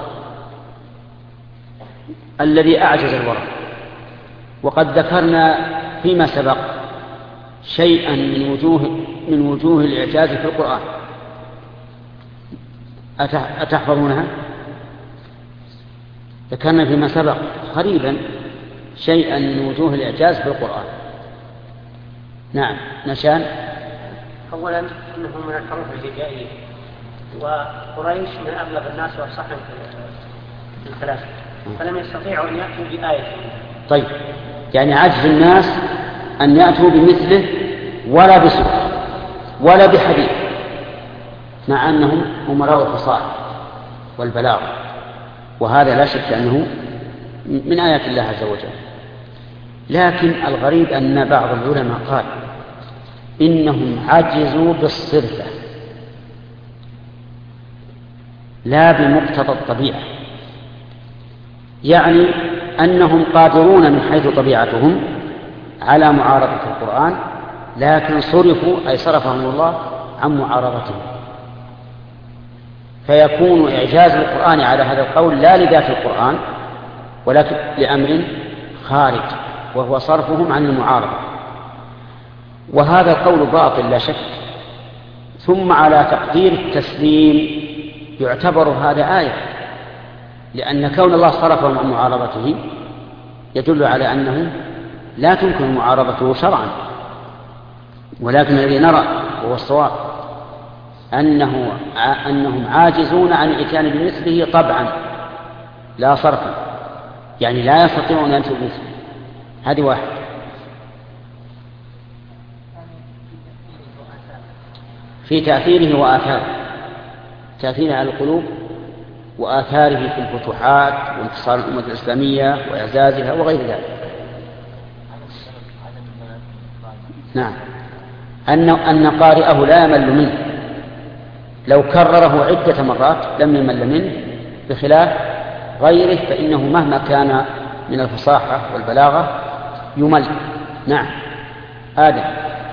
الذي أعجز الورى. وقد ذكرنا فيما سبق شيئا من وجوه الإعجاز في القرآن، أتحفظونها؟ ذكرنا فيما سبق قريبا شيئا من وجوه الإعجاز في القرآن. نعم نشان. أولا أنه من الحروف الهجائية، وقريش من أغلب الناس وأفصحهم في الثلاثة، فلم يستطيعوا أن يأتوا بآية. طيب، يعني عجز الناس أن يأتوا بمثله ولا بسورة ولا بحديث، مع أنهم أمراء الفصاحة والبلاغة، وهذا لا شك أنه من آيات الله عز وجل. لكن الغريب أن بعض العلماء قال إنهم عجزوا بالصرفة لا بمقتضى الطبيعة، يعني أنهم قادرون من حيث طبيعتهم على معارضة القرآن، لكن صرفوا أي صرفهم الله عن معارضته، فيكون إعجاز القرآن على هذا القول لا لذات القرآن ولكن لأمر خارج، وهو صرفهم عن المعارضة، وهذا القول باطل لا شك. ثم على تقدير التسليم يعتبر هذا آية، لأن كون الله صرفهم عن معارضته يدل على أنه لا تمكن معارضته شرعا، ولكن الذي نرى وهو الصواب أنهم عاجزون عن الإتيان بمثله طبعا لا صرفا، يعني لا يستطيعون أن يأتوا بمثله. هذه واحد. في تأثيره وآثاره، تأثيره على القلوب وآثاره في الفتوحات وانتصار الأمة الإسلامية وإعزازها وغير ذلك. نعم، أن قارئه لا يمل منه، لو كرره عدة مرات لم يمل منه، بخلاف غيره فإنه مهما كان من الفصاحة والبلاغة يمل. نعم. آدم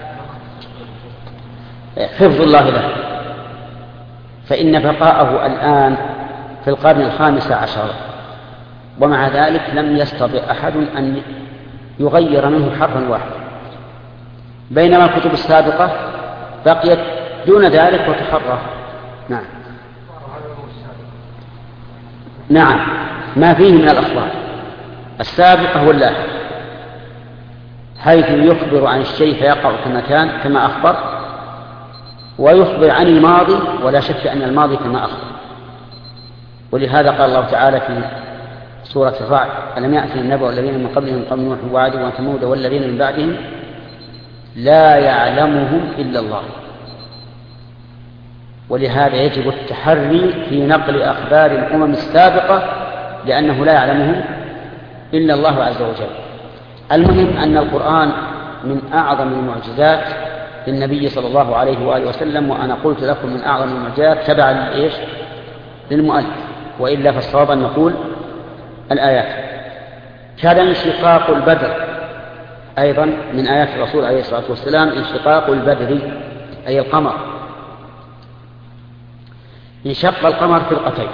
حفظ الله له، فإن بقاءه الآن في القرن 15 ومع ذلك لم يستطع أحد أن يغير منه حرفا واحدا، بينما الكتب السابقة بقيت دون ذلك وتحرر. نعم. نعم، ما فيه من الأخبار السابقة واللاحقة، حيث يخبر عن الشيء فيقع كما أخبر، ويخبر عن الماضي ولا شك أن الماضي كما أخبر. ولهذا قال الله تعالى في سورة الرعد: ألم يأتهم النبأ الذين من قبلهم قوم نوح وعاد وثمود والذين من بعدهم لا يعلمهم إلا الله. ولهذا يجب التحري في نقل أخبار الأمم السابقة، لأنه لا يعلمهم إلا الله عز وجل. المهم أن القرآن من أعظم المعجزات للنبي صلى الله عليه وآله وسلم، وأنا قلت لكم من أعظم المعجزات تبعا للمؤلف، وإلا فالصواب أن نقول الآيات. كان انشقاق البدر أيضا من آيات الرسول عليه الصلاة والسلام، انشقاق البدر أي القمر. انشق القمر فرقتين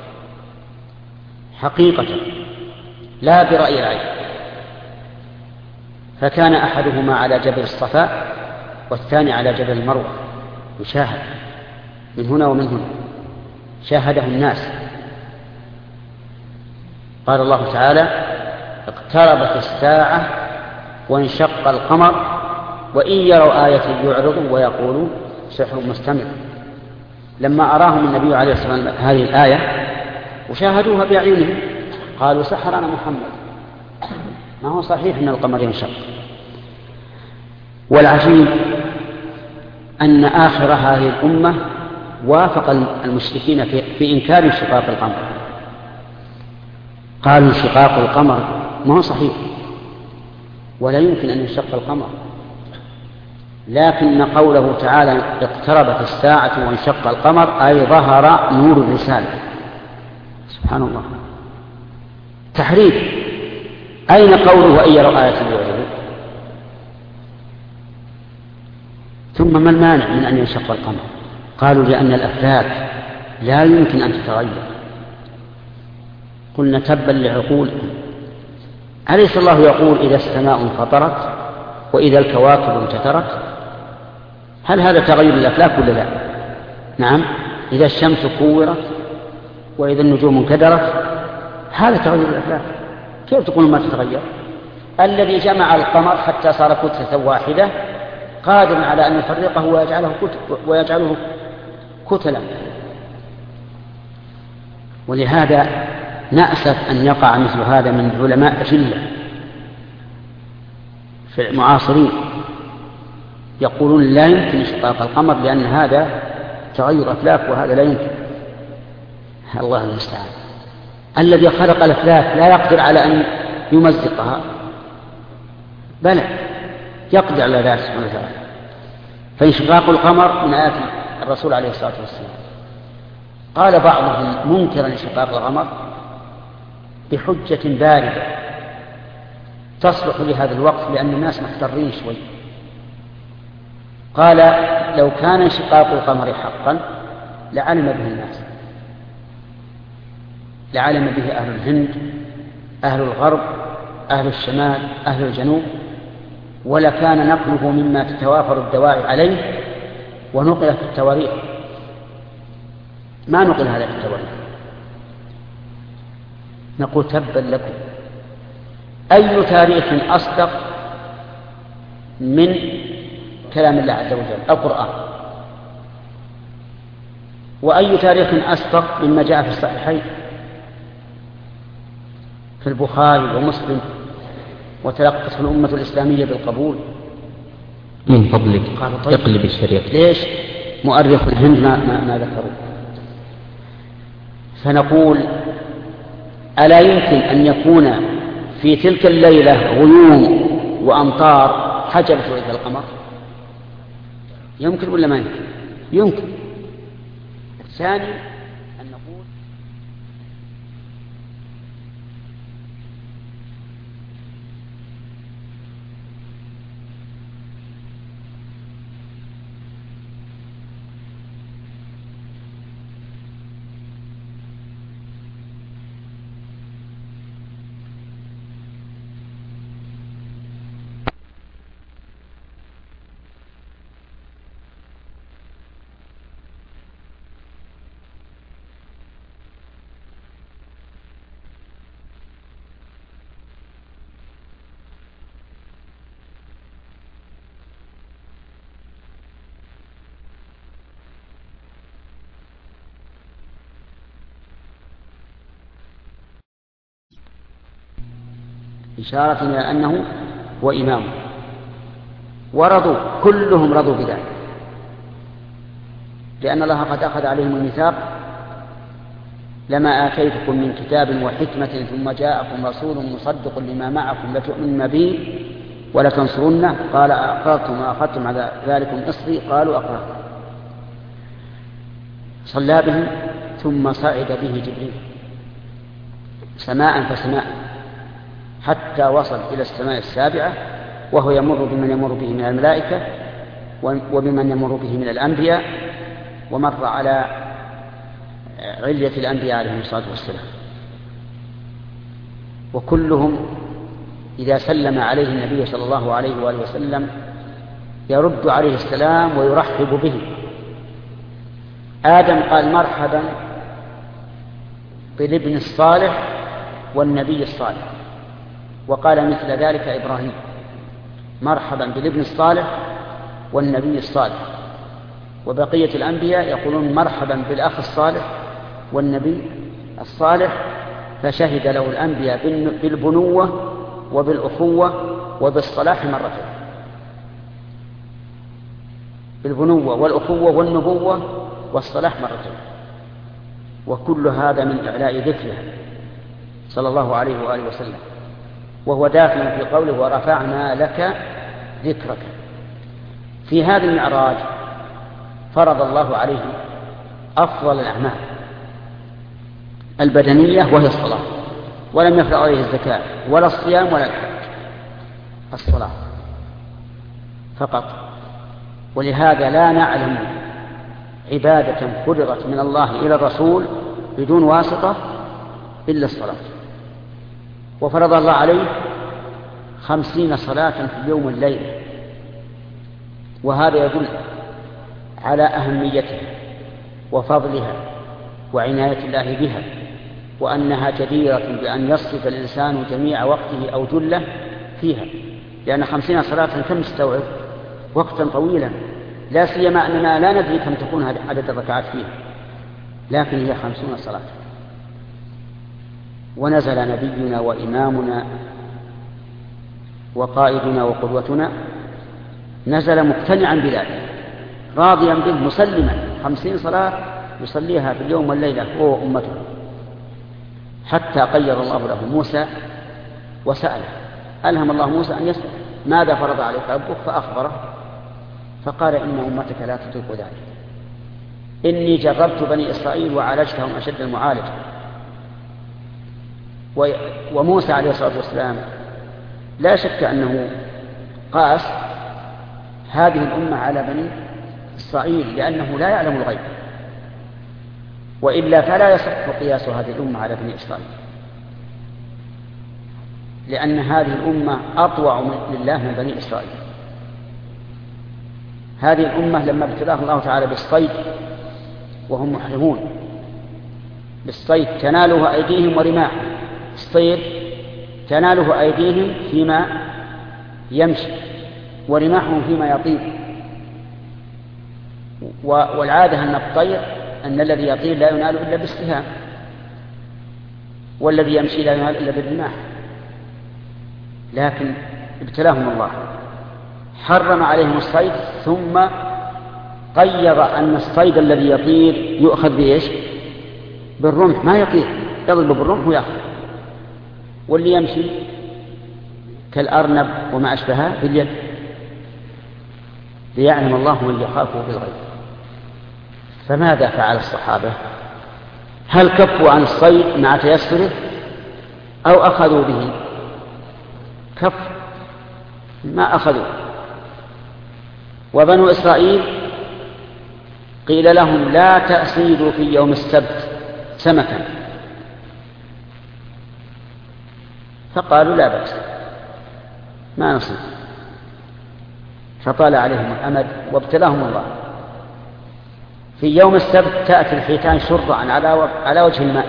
حقيقة لا برأي العين، فكان أحدهما على جبل الصفا والثاني على جبل المروة، يشاهد من هنا ومن هنا، شاهده الناس. قال الله تعالى: اقتربت الساعة وانشق القمر وإن يروا آية يعرضوا ويقولوا سحر مستمر. لما أراهم النبي عليه الصلاة والسلام هذه الآية وشاهدوها بأعينهم قالوا: سحرنا محمد، ما هو صحيح أن القمر ينشق. والعجيب أن آخر هذه الأمة وافق المشركين في إنكار انشقاق القمر، قالوا انشقاق القمر ما هو صحيح ولا يمكن أن ينشق القمر، لكن قوله تعالى اقتربت الساعة وانشق القمر أي ظهر نور الرسالة. سبحان الله، تحريف. أين قوله وإن يروا آية يعرضوا؟ ثم ما المانع من أن ينشق القمر؟ قالوا لأن الأفلاك لا يمكن أن تتغير. قلنا تبا لعقولكم، أليس الله يقول إذا السماء انفطرت وإذا الكواكب انتثرت؟ هل هذا تغير الأفلاك ولا لا؟ نعم. إذا الشمس كورت وإذا النجوم انكدرت، هذا تغير الأفلاك. كيف تقول ما تتغير؟ الذي جمع القمر حتى صار كتلة واحدة قادر على أن يفرقه ويجعله كتلا. ولهذا نأسف أن يقع مثل هذا من علماء جلة في المعاصرين يقولون لا يمكن انشقاق القمر لأن هذا تغير أفلاك وهذا لا يمكن. الله المستعان. الذي خلق الأفلاك لا يقدر على أن يمزقها؟ بلى يقدر على ذلك سبحانه وتعالى. فانشقاق القمر من آيات الرسول عليه الصلاة والسلام. قال بعضهم منكرا انشقاق القمر بحجة باردة تصلح لهذا الوقت لأن الناس محترين شوي. قال لو كان انشقاق القمر حقا لعلم به الناس، لعلم به أهل الهند، أهل الغرب، أهل الشمال، أهل الجنوب، ولكان نقله مما تتوافر الدواعي عليه ونقل في التواريخ. ما نقل هذا في التواريخ. نقول تبا لكم. أي تاريخ أصدق من كلام الله عز وجل القرآن؟ وأي تاريخ أصدق مما جاء في الصحيحين في البخاري ومسلم وتلقته الأمة الإسلامية بالقبول؟ من فضلك طيب. اقلب الشريط. ليش مؤرخ الهند ما ذكروا؟ فنقول ألا يمكن أن يكون في تلك الليلة غيوم وأمطار حجبت رؤية القمر؟ يمكن ولا ما يمكن؟ يمكن. الثاني أن نقول إشارة إلى أنه هو إمام. ورضوا كلهم رضوا بذلك لأن الله قد أخذ عليهم الميثاق لما آتيتكم من كتاب وحكمة ثم جاءكم رسول مصدق لما معكم لتؤمنن به ولتنصرنه قال أقررتم وأخذتم على ذلكم إصري قالوا أقررتم. صلى بهم ثم صعد به جبريل سماء فسماء حتى وصل إلى السماء السابعة وهو يمر بمن يمر به من الملائكة وبمن يمر به من الأنبياء ومر على علية الأنبياء عليهم الصلاة والسلام. وكلهم إذا سلم عليه النبي صلى الله عليه وآله وسلم يرد عليه السلام ويرحب به. آدم قال مرحبا بالابن الصالح والنبي الصالح، وقال مثل ذلك إبراهيم مرحبا بالابن الصالح والنبي الصالح. وبقية الأنبياء يقولون مرحبا بالأخ الصالح والنبي الصالح. فشهد له الأنبياء بالبنوة وبالأخوة وبالصلاح مرتين، بالبنوة والأخوة والنبوة والصلاح مرتين. وكل هذا من إعلاء ذكره صلى الله عليه وآله وسلم، وهو داخل في قوله ورفعنا لك ذكرك. في هذا المعراج فرض الله عليه أفضل الأعمال البدنية وهي الصلاة، ولم يفرض عليه الزكاة ولا الصيام ولا الحج، الصلاة فقط. ولهذا لا نعلم عبادة فرضت من الله إلى الرسول بدون واسطة إلا الصلاة. وفرض الله عليه 50 صلاة في اليوم والليلة، وهذا يدل على أهميتها وفضلها وعناية الله بها، وأنها جديرة بأن يصرف الإنسان جميع وقته أو جله فيها، لأن 50 صلاة كم تستوعب؟ وقتا طويلا، لا سيما أننا لا ندري كم تكون عدد الركعات فيها، لكن هي 50 صلاة. ونزل نبينا وإمامنا وقائدنا وقدوتنا نزل مقتنعا بذلك راضيا به مسلما 50 صلاة يصليها في اليوم والليلة هو وأمته، حتى قير الله له موسى وسأله، ألهم الله موسى أن يسأل ماذا فرض عليك ربك فأخبره، فقال إن أمتك لا تطيق ذلك، إني جربت بني إسرائيل وعالجتهم أشد المعالجة. وموسى عليه الصلاة والسلام لا شك أنه قاس هذه الأمة على بني إسرائيل لأنه لا يعلم الغيب، وإلا فلا يصح قياس هذه الأمة على بني إسرائيل، لأن هذه الأمة أطوع لله من بني إسرائيل. هذه الأمة لما ابتلاها الله تعالى بالصيد وهم محرمون، بالصيد تناله أيديهم ورماحهم، الصيد تناله أيديهم فيما يمشي ورماحهم فيما يطير، والعادة أن الطير أن الذي يطير لا ينال إلا بالسهام، والذي يمشي لا ينال إلا بالرماح. لكن ابتلاهم الله، حرم عليهم الصيد، ثم قير أن الصيد الذي يطير يؤخذ بإيش؟ بالرمح، ما يطير، يضرب بالرمح ويأخذ، واللي يمشي كالأرنب وما أشبهها باليد، ليعلم الله من يخافه بالغيب. فماذا فعل الصحابة؟ هل كفوا عن الصيد مع تيسره أو أخذوا به؟ كف، ما أخذوا. وبنو إسرائيل قيل لهم لا تأصيدوا في يوم السبت سمكا، فقالوا لا بأس ما نصيد، فطال عليهم الأمد وابتلاهم الله. في يوم السبت تأتي الحيتان شرعا على وجه الماء،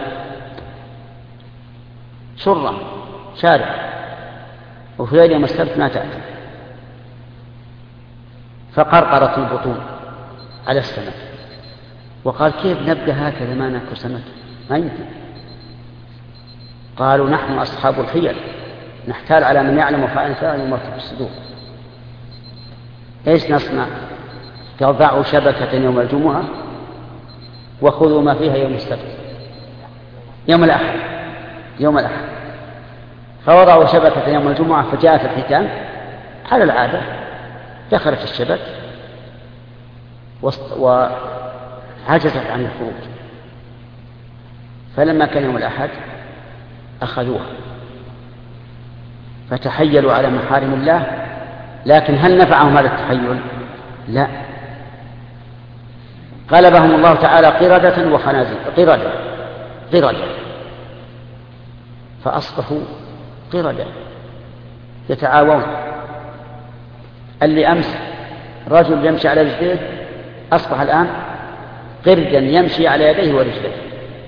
شرعا شارع، وفي يوم السبت ما تأتي، فقرقرت البطون على السمك، وقال كيف نبدأ هكذا ما نأكل سمك؟ ما يمكن. قالوا نحن أصحاب الحيل نحتال على من يعلم وفاء فاعل ومرتب الصدور، ايش نصنع؟ ضعوا شبكة يوم الجمعة وخذوا ما فيها يوم السبت، يوم الأحد فوضعوا شبكة يوم الجمعة، فجاءت الحيتان على العادة، دخلت الشبك وعجزت عن الخروج، فلما كان يوم الأحد أخذوها فتحيلوا على محارم الله. لكن هل نفعهم هذا التحيل؟ لا، غلبهم الله تعالى قردة وخنازير، قردة فأصبحوا قردة يتعاون. اللي أمس رجل يمشي على رجليه أصبح الآن قردا يمشي على يديه ورجليه.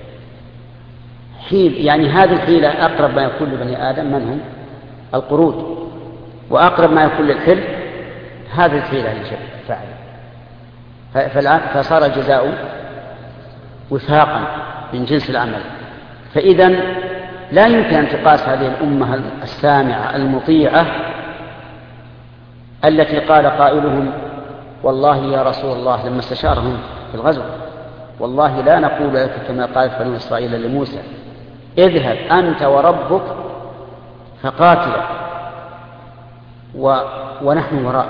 حيل، يعني هذه الحيلة أقرب ما يكون لبني آدم من هم؟ القرود، وأقرب ما يكون للحل هذه الحيلة اللي فعل، فصار الجزاء وفاقا من جنس العمل. فإذا لا يمكن أن تقاس هذه الأمة السامعة المطيعة التي قال قائلهم والله يا رسول الله لما استشارهم في الغزو والله لا نقول لك كما قالت بنو إسرائيل لموسى اذهب أنت وربك فقاتلا ونحن وراء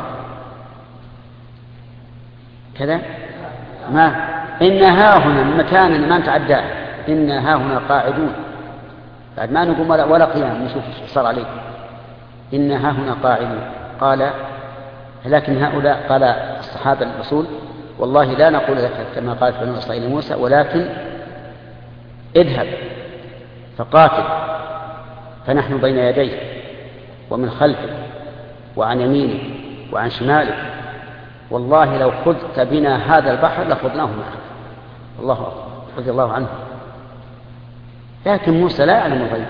كذا، ما إن هاهنا مكانا ما نتعداه، إن هاهنا قاعدون، بعد ما نقوم ولا قيام نشوف صار عليه، إن هاهنا قاعدون. قال لكن هؤلاء قال الصحابة الرسول والله لا نقول لك كما قالت بنو إسرائيل موسى ولكن اذهب فقاتل فنحن بين يديه ومن خلفه وعن يمينه وعن شماله، والله لو خذت بنا هذا البحر لخذناه معك. الله أكبر، رضي الله عنه. لكن موسى لا يعلم الغيب،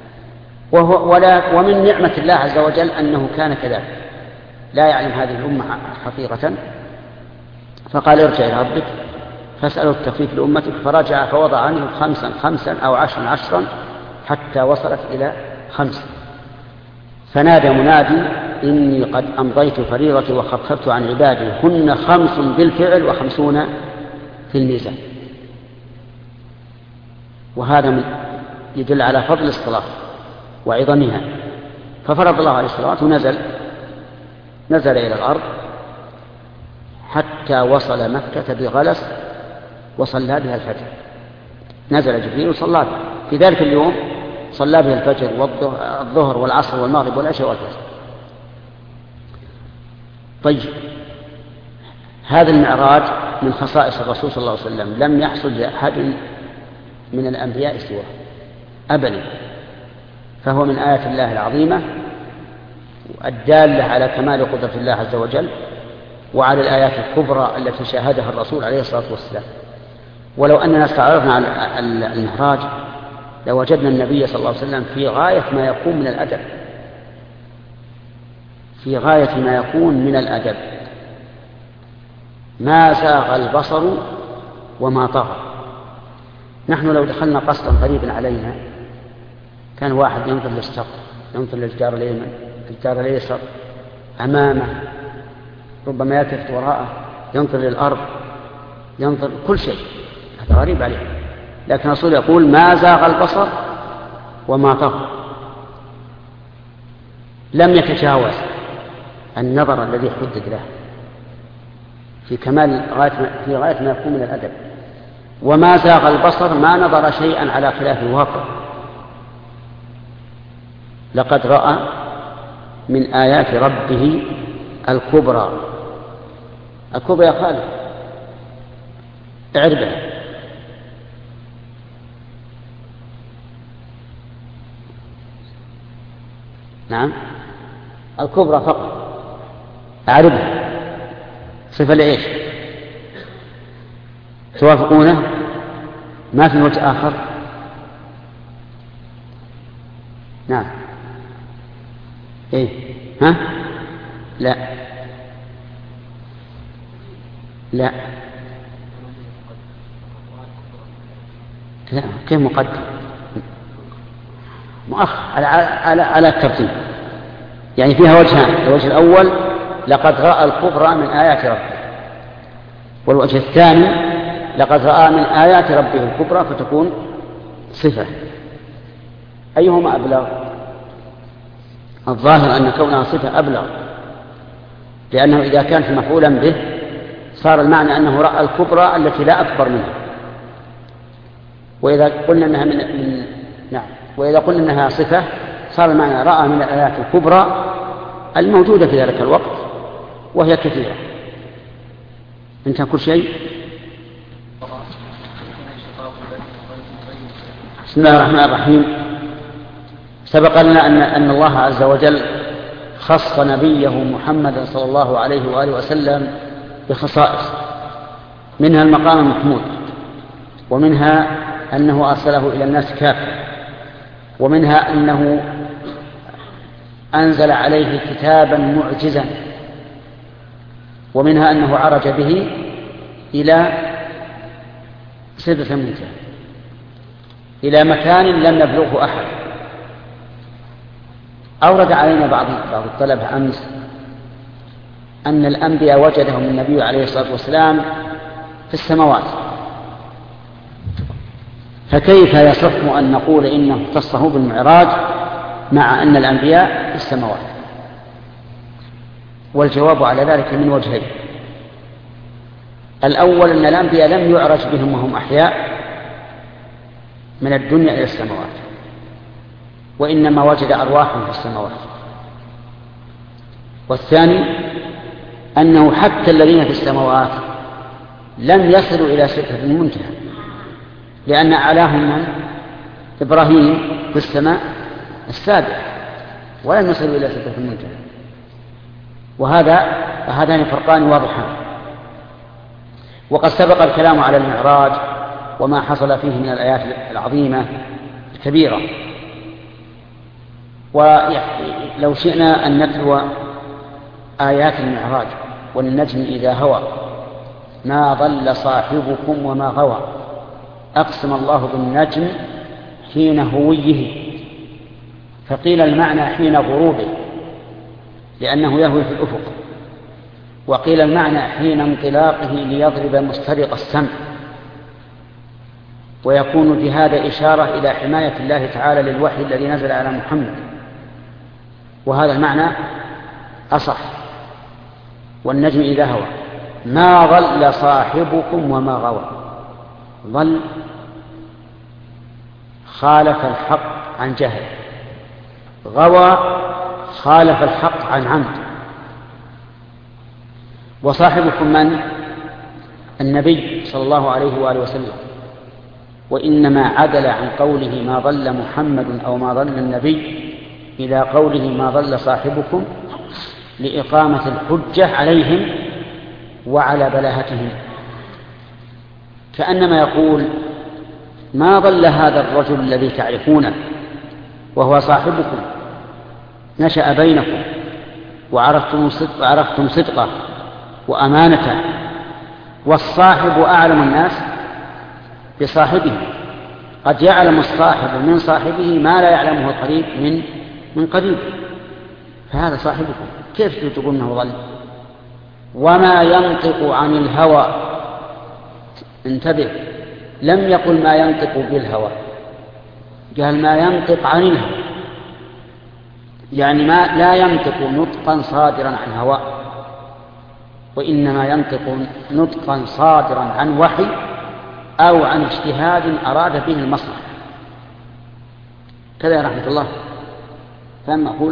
ومن نعمة الله عز وجل أنه كان كذلك، لا يعلم هذه الأمة حقيقة. فقال ارجع إلى ربك فاسأله التخفيف لأمتك، فرجع فوضع عنه 5 أو 10 حتى وصلت إلى 5. فنادى منادي إني قد أمضيت فريضتي وخففت عن عبادي هن 5 بالفعل و50 في الميزان. وهذا يدل على فضل الصلاة وعظمها. ففرض الله عليه الصلاة ونزل إلى الأرض حتى وصل مكة بغلس وصلى بها الفجر. نزل جبريل وصلى بها في ذلك اليوم، صلى بها الفجر والظهر والعصر والمغرب والعشاء والفجر. طيب، هذا المعراج من خصائص الرسول صلى الله عليه وسلم، لم يحصل لأحد من الأنبياء سواه أبدا، فهو من آيات الله العظيمة الدالة على كمال قدرة الله عز وجل وعلى الآيات الكبرى التي شاهدها الرسول عليه الصلاة والسلام. ولو أننا استعرضنا على المعراج لوجدنا النبي صلى الله عليه وسلم في غاية ما يكون من الأدب، في غاية ما يكون من الأدب، ما زاغ البصر وما طغى. نحن لو دخلنا قصرا قريبا علينا كان واحد ينظر للسقف، ينظر للجدار اليمين، الجدار اليسار أمامه، ربما يلتفت وراءه، ينظر للأرض، ينظر كل شيء، هذا غريب عليه. لكن الرسول يقول ما زاغ البصر وما طغى، لم يتجاوز النظر الذي حدد له في كمال في غاية ما يكون من الأدب. وما زاغ البصر ما نظر شيئا على خلاف الواقع، لقد رأى من آيات ربه الكبرى. الكبرى يا خالد اعربها. نعم، الكبرى فقط اعربها. صفة لإيش؟ توافقونه؟ ما في وجه آخر؟ نعم. إيه؟ ها؟ لا لا لا، كيف مقدم؟ مؤخر على الترتيب، يعني فيها وجهان. الوجه الأول لقد رأى الكبرى من آيات ربه، والوجه الثاني لقد رأى من آيات ربه الكبرى، فتكون صفة. أيهما أبلغ؟ الظاهر أن كونها صفة أبلغ، لأنه إذا كانت مفعولا به صار المعنى أنه رأى الكبرى التي لا أكبر منها. وإذا قلنا أنها نعم، وإذا قلنا أنها صفة صار المعنى رأى من الآيات الكبرى الموجودة في ذلك الوقت، وهي كثيرة. انتهى كل شيء. بسم الله الرحمن الرحيم. سبق لنا أن الله عز وجل خص نبيه محمد صلى الله عليه وآله وسلم بخصائص، منها المقام المحمود، ومنها أنه أرسله إلى الناس كافة، ومنها أنه أنزل عليه كتابا معجزا، ومنها أنه عرج به إلى سدرة المنتهى، إلى مكان لم يبلغه أحد. أورد علينا بعض الطلبة أمس أن الأنبياء وجدهم النبي عليه الصلاة والسلام في السماوات، فكيف يصح أن نقول إنه اختصه بالمعراج مع أن الأنبياء في السماوات؟ والجواب على ذلك من وجهين. الأول أن الأنبياء لم يعرج بهم وهم أحياء من الدنيا إلى السماوات، وإنما وجد أرواحهم في السماوات. والثاني أنه حتى الذين في السماوات لم يصلوا إلى سدرة المنتهى، لأن أعلاهم من؟ إبراهيم في السماء السابعة، ولم يصلوا إلى سدرة المنتهى. وهذان فرقان واضحان. وقد سبق الكلام على المعراج وما حصل فيه من الآيات العظيمة الكبيرة، ولو شئنا أن نتلو آيات المعراج: والنجم إذا هوى ما ضل صاحبكم وما غوى أقسم الله بالنجم حين هويه، فقيل المعنى حين غروبه، لأنه يهوي في الأفق. وقيل المعنى حين انطلاقه ليضرب مسترق السمع، ويكون في هذا إشارة إلى حماية الله تعالى للوحي الذي نزل على محمد، وهذا المعنى أصح. والنجم إذا هوى ما ضل صاحبكم وما غوى. ضل خالف الحق عن جهل، غوى خالف الحق عن عمد. وصاحبكم من؟ النبي صلى الله عليه وآله وسلم، وإنما عدل عن قوله ما ضل محمد أو ما ضل النبي إلى قوله ما ضل صاحبكم لإقامة الحجة عليهم وعلى بلاهتهم، كأنما يقول ما ضل هذا الرجل الذي تعرفونه وهو صاحبكم، نشأ بينكم وعرفتم صدقه وأمانته. والصاحب أعلم الناس بصاحبه، قد يعلم الصاحب من صاحبه ما لا يعلمه القريب من قريب، فهذا صاحبكم. كيف تقول انه ضل؟ وما ينطق عن الهوى، انتبه، لم يقل ما ينطق بالهوى، قال ما ينطق عن الهوى، يعني ما لا ينطق نطقا صادرا عن هوى، وإنما ينطق نطقا صادرا عن وحي أو عن اجتهاد أراد به المصلحة. كذا يا رحمة الله. فما أقول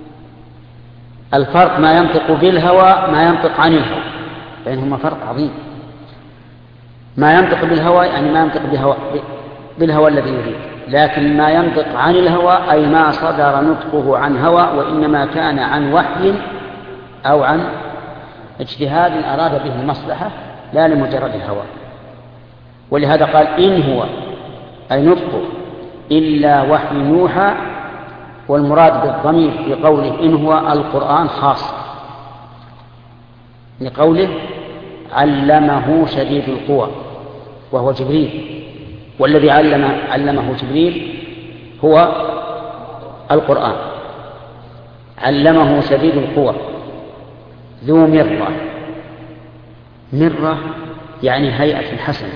الفرق ما ينطق بالهوى ما ينطق عن الهوى، بينهما فرق عظيم. ما ينطق بالهوى يعني ما ينطق بالهوى الذي يريد، لكن ما ينطق عن الهوى أي ما صدر نطقه عن هوى، وإنما كان عن وحي أو عن اجتهاد أراد به المصلحة لا لمجرد الهوى. ولهذا قال إن هو أي نطقه إلا وحي يوحى، والمراد بالضمير في قوله إن هو القرآن خاص، لقوله علمه شديد القوى وهو جبريل، والذي علمه جبريل هو القرآن. علمه شديد القوى ذو مرة، مرة يعني هيئة حسنة،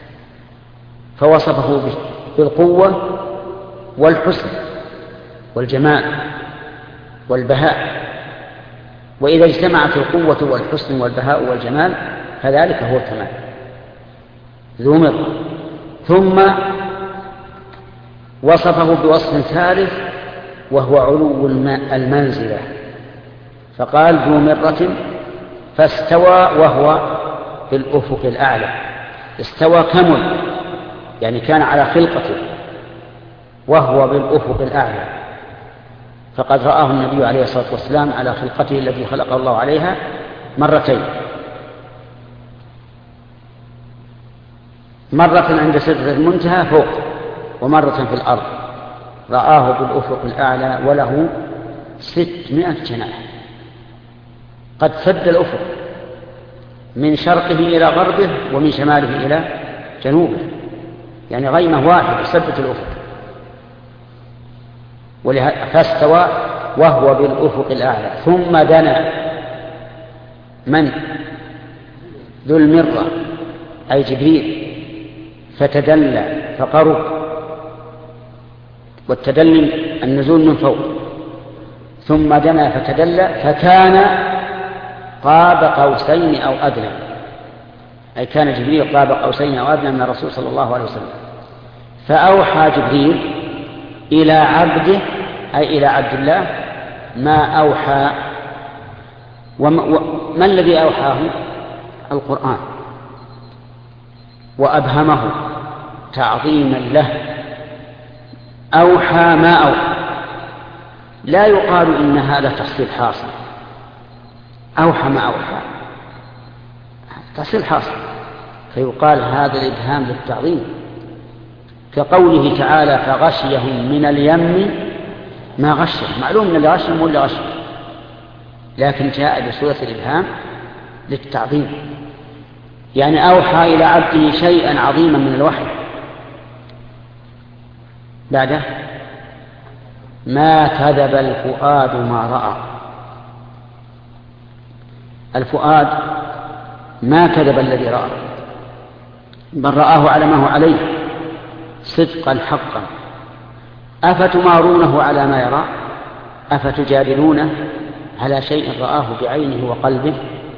فوصفه بالقوة والحسن والجمال والبهاء. وإذا اجتمعت القوة والحسن والبهاء والجمال فذلك هو الكمال، ذو مرة. ثم وصفه بوصف ثالث وهو علو المنزلة، فقال ذو مرة فاستوى وهو في الأفق الأعلى. استوى كمل يعني كان على خلقته وهو بالأفق الأعلى، فقد رآه النبي عليه الصلاة والسلام على خلقته التي خلقه الله عليها مرتين، مرة عند سدرة المنتهى فوق ومرة في الأرض. رآه بالأفق الأعلى وله 600 جناح، قد سد الأفق من شرقه إلى غربه ومن شماله إلى جنوبه، يعني غيمة واحدة سدت الأفق. فاستوى وهو بالأفق الأعلى. ثم دنا من؟ ذو المرة أي جبريل، فتدلى فقرب، والتدلي النزول من فوق. ثم دنا فتدلى فكان قاب قوسين أو أدنى، أي كان جبريل قاب قوسين أو أدنى من الرسول صلى الله عليه وسلم. فأوحى جبريل إلى عبده أي إلى عبد الله ما أوحى. وما الذي أوحاه؟ القرآن، وأبهمه تعظيما له. أوحى ما أوحى، لا يقال إن هذا تفصيل حاصل. أوحى ما أوحى تفصيل حاصل، فيقال هذا الإبهام للتعظيم، كقوله تعالى فغشيهم من اليم ما غشهم. معلوم من اللي غشهم واللي غشهم، لكن جاء بصورة الإبهام للتعظيم، يعني أوحى إلى عبده شيئا عظيما من الوحي. بعده ما كذب الفؤاد ما رأى. الفؤاد ما كذب الذي رأى، بل رآه على ما هو عليه صدقا حقا. أفتمارونه على ما يرى؟ أفتجادلونه على شيء رآه بعينه وقلبه؟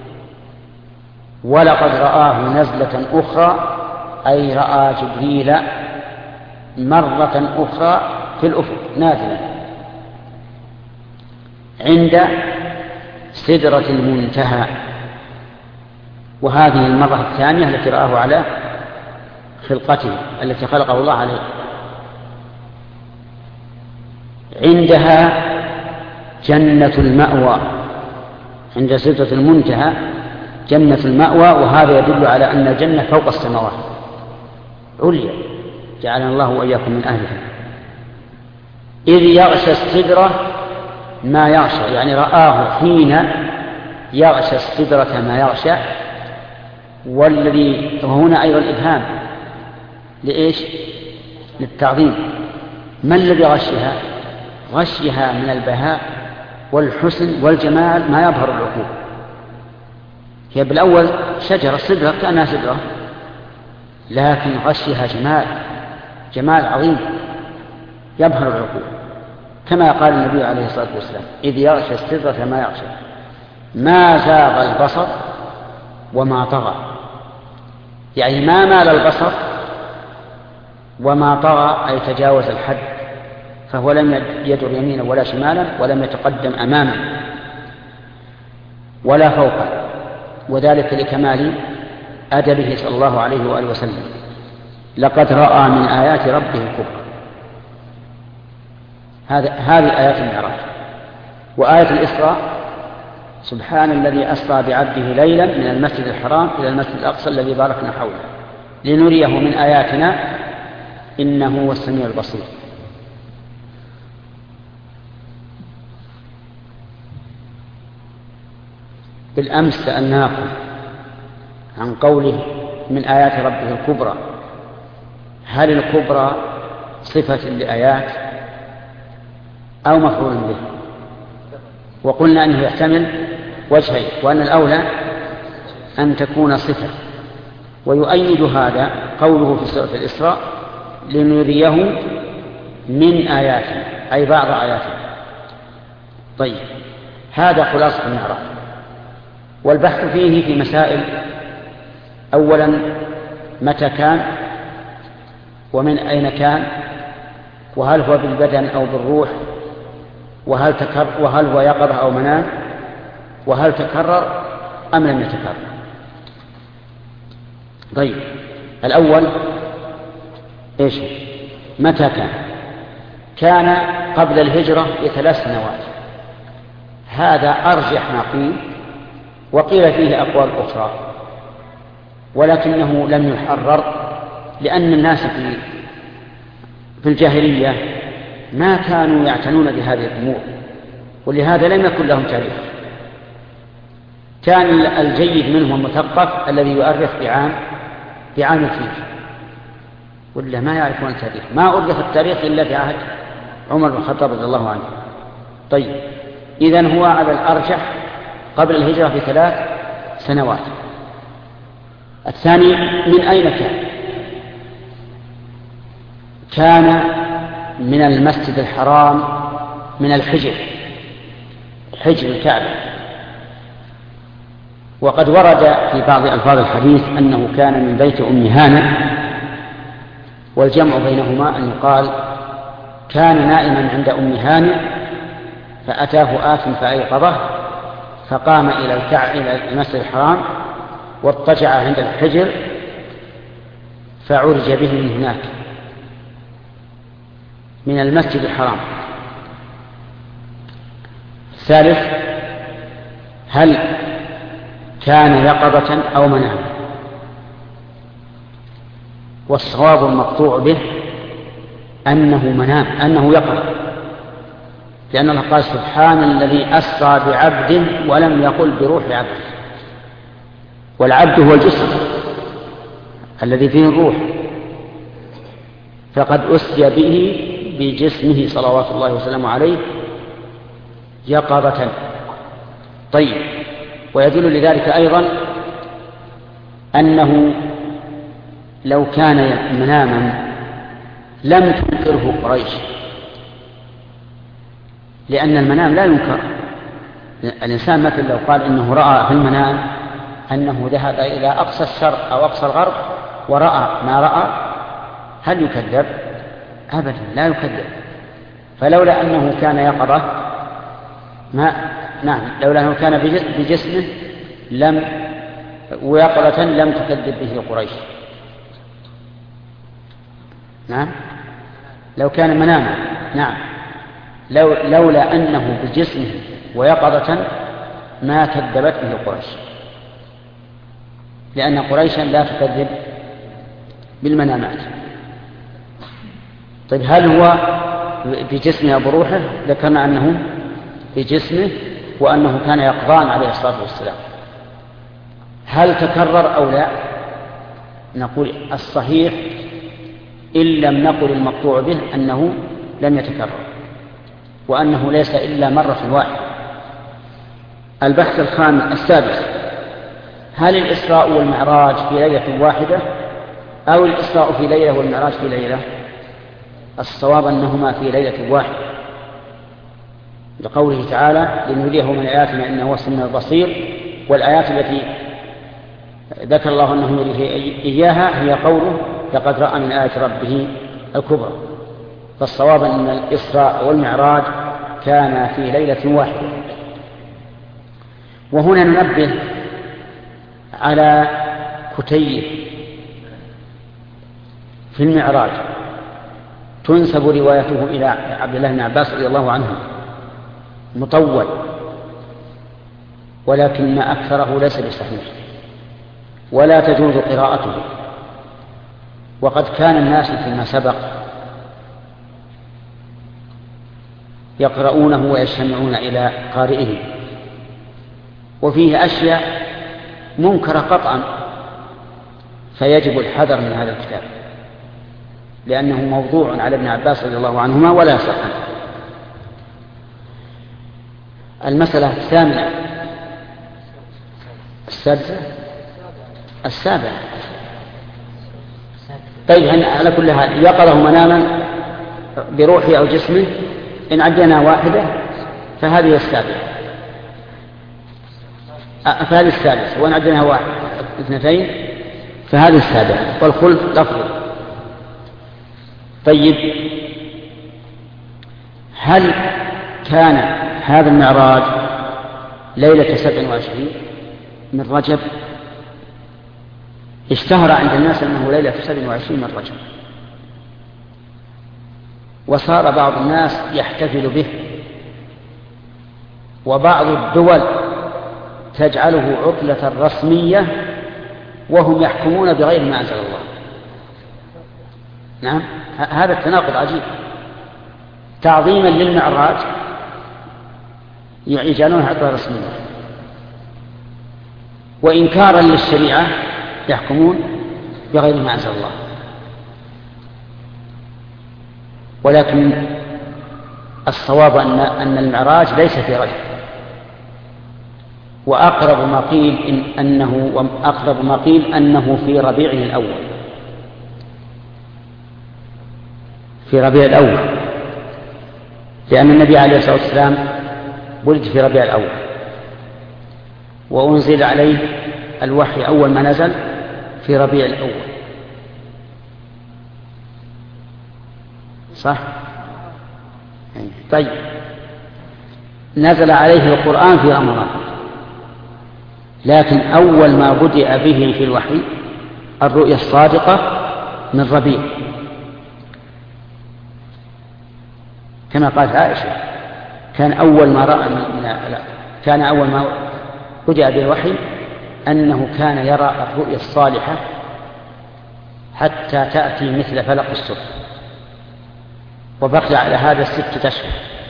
ولقد رآه نزلة أخرى، أي رأى جبريل مرة أخرى في الأفق نازلا عند سدرة المنتهى، وهذه المرة الثانية التي رآه على خلقته التي خلقه الله عليه. عندها جنة المأوى، عند سدرة المنتهى جنة المأوى، وهذا يدل على أن الجنة فوق السماوات عليا، جعلنا الله وإياكم من أهلها. إذ يغشى السدرة ما يغشى، يعني رآه حين يغشى السدرة ما يغشى. والذي هنا أيضا الإبهام لإيش؟ للتعظيم. ما الذي غشها؟ غشها من البهاء والحسن والجمال ما يظهر العقول. هي بالأول شجرة سدرة كأنها سدرة، لكن غشها جمال عظيم يظهر العقول، كما قال النبي عليه الصلاة والسلام: إذ يغشى السدرة ما يغشى ما زاغ البصر وما طغى، يعني ما مال البصر وما طغى، أي تجاوز الحد، فهو لم يدر يمينا ولا شمالا، ولم يتقدم أماما ولا فوقا، وذلك لكمال أدبه صلى الله عليه وآله وسلم. لقد رأى من آيات ربه الكبرى. هذه آيات المعراج. وآية الإسراء: سبحان الذي أسرى بعبده ليلا من المسجد الحرام إلى المسجد الأقصى الذي باركنا حوله لنريه من آياتنا إنه هو السميع البصير. بالأمس سألناكم عن قوله من آيات ربه الكبرى، هل الكبرى صفة لآيات أو مفعول به؟ وقلنا أنه يحتمل وجهين، وأن الأولى أن تكون صفة. ويؤيد هذا قوله في سورة الإسراء: لنريه من آياتنا، أي بعض آياتنا. طيب، هذا خلاصة المعراج، والبحث فيه في مسائل: أولا متى كان، ومن أين كان، وهل هو بالبدن أو بالروح، وهل هو يقظة أو منام، وهل تكرر أم لم يتكرر. طيب، الأول إيش؟ متى كان قبل الهجرة ب3 سنوات، هذا أرجح ما قيل، وقيل فيه أقوال أخرى، ولكنه لم يحرر، لأن الناس في الجاهلية ما كانوا يعتنون بهذه الأمور، ولهذا لم يكن لهم تاريخ. كان الجيد منهم المثقف الذي يؤرخ بعام الفيل، ولا ما يعرفون التاريخ. ما أؤرخ التاريخ إلا في عهد عمر بن الخطاب رضي الله عنه. طيب، إذن هو على الأرجح قبل الهجرة ب3 سنوات. الثاني: من أين كان من المسجد الحرام، من الحجر، حجر الكعبة. وقد ورد في بعض ألفاظ الحديث أنه كان من بيت أم هانة، والجمع بينهما أن يقال كان نائما عند أم هانة فأتاه آت فأيقظه، فقام إلى المسجد الحرام واضطجع عند الحجر فعرج به من هناك من المسجد الحرام. الثالث: هل كان يقظة أو منام؟ والصواب المقطوع به أنه منام، أنه يقظة، لأن الله قال: سبحان الذي أسرى بعبد ولم يقل بروح عبد، والعبد هو الجسم الذي فيه الروح، فقد أسري به بجسمه صلوات الله وسلامه عليه يقظة. طيب، ويدل لذلك أيضا أنه لو كان مناما لم تنكره قريش، لأن المنام لا ينكر. الإنسان مثل لو قال إنه رأى في المنام أنه ذهب إلى أقصى الشرق أو أقصى الغرب ورأى ما رأى، هل يكذب؟ أبدا لا يكذب. فلولا أنه كان يقظة لولا أنه كان بجسمه ويقظة لم تكذب به قريش. نعم لو كان مناما، نعم لولا أنه بجسمه ويقظة ما كذبت به قريش، لأن قريشا لا تكذب بالمنامات. طيب هل هو بجسمه وبروحه؟ ذكرنا أنه بجسمه وأنه كان يقظان عليه الصلاة والسلام. هل تكرر أو لا؟ نقول الصحيح إن لم نقل المقطوع به أنه لم يتكرر، وأنه ليس إلا مرة واحدة. البحث السادس: هل الإسراء والمعراج في ليلة واحدة أو الإسراء في ليلة والمعراج في ليلة؟ الصواب أنهما في ليلة واحدة، لقوله تعالى: لنريه من آياتنا إنه هو السميع البصير. والآيات التي ذكر الله أنه يريه إياها هي قوله: لقد رأى من آيات ربه الكبرى. فالصواب أن الإسراء والمعراج كان في ليلة واحدة. وهنا ننبه على كتيب في المعراج تنسب روايته إلى عبد الله بن عباس رضي الله عنه، مطول، ولكن ما أكثره ليس بصحيح ولا تجوز قراءته. وقد كان الناس فيما سبق يقرؤونه ويجتمعون إلى قارئه، وفيه أشياء منكرة قطعا، فيجب الحذر من هذا الكتاب لأنه موضوع على ابن عباس رضي الله عنهما ولا يصح. المسألة الثامنة السابعة. طيب على كل حال يقظه مناما بروحه أو جسمه، إن عدنا واحدة فهذه السابعة، فهذه السادسة، وإن عدنا اثنتين فهذه السابعة، والخلف لفظ. طيب هل كان هذا المعراج ليلة 27 من رجب؟ اشتهر عند الناس أنه ليلة 27 من رجب، وصار بعض الناس يحتفل به، وبعض الدول تجعله عطلة رسمية وهم يحكمون بغير ما أنزل الله. نعم هذا التناقض عجيب. تعظيما للمعراج يجعلونه عطلة رسمية، وإنكارا للشريعة يحكمون بغير ما أنزل الله. ولكن الصواب أن المعراج ليس في رجب، وأقرب ما قيل أنه في ربيع الأول، في ربيع الأول، لأن النبي عليه الصلاة والسلام ولد في ربيع الأول، وأنزل عليه الوحي أول ما نزل في ربيع الأول، صح؟ طيب نزل عليه القرآن في رمضان، لكن أول ما بدأ به في الوحي الرؤيا الصادقة من ربيع، كما قالت عائشة: كان أول ما بدأ به الوحي أنه كان يرى الرؤيا الصالحة حتى تأتي مثل فلق الصبح، وبقي على هذا 6 أشهر: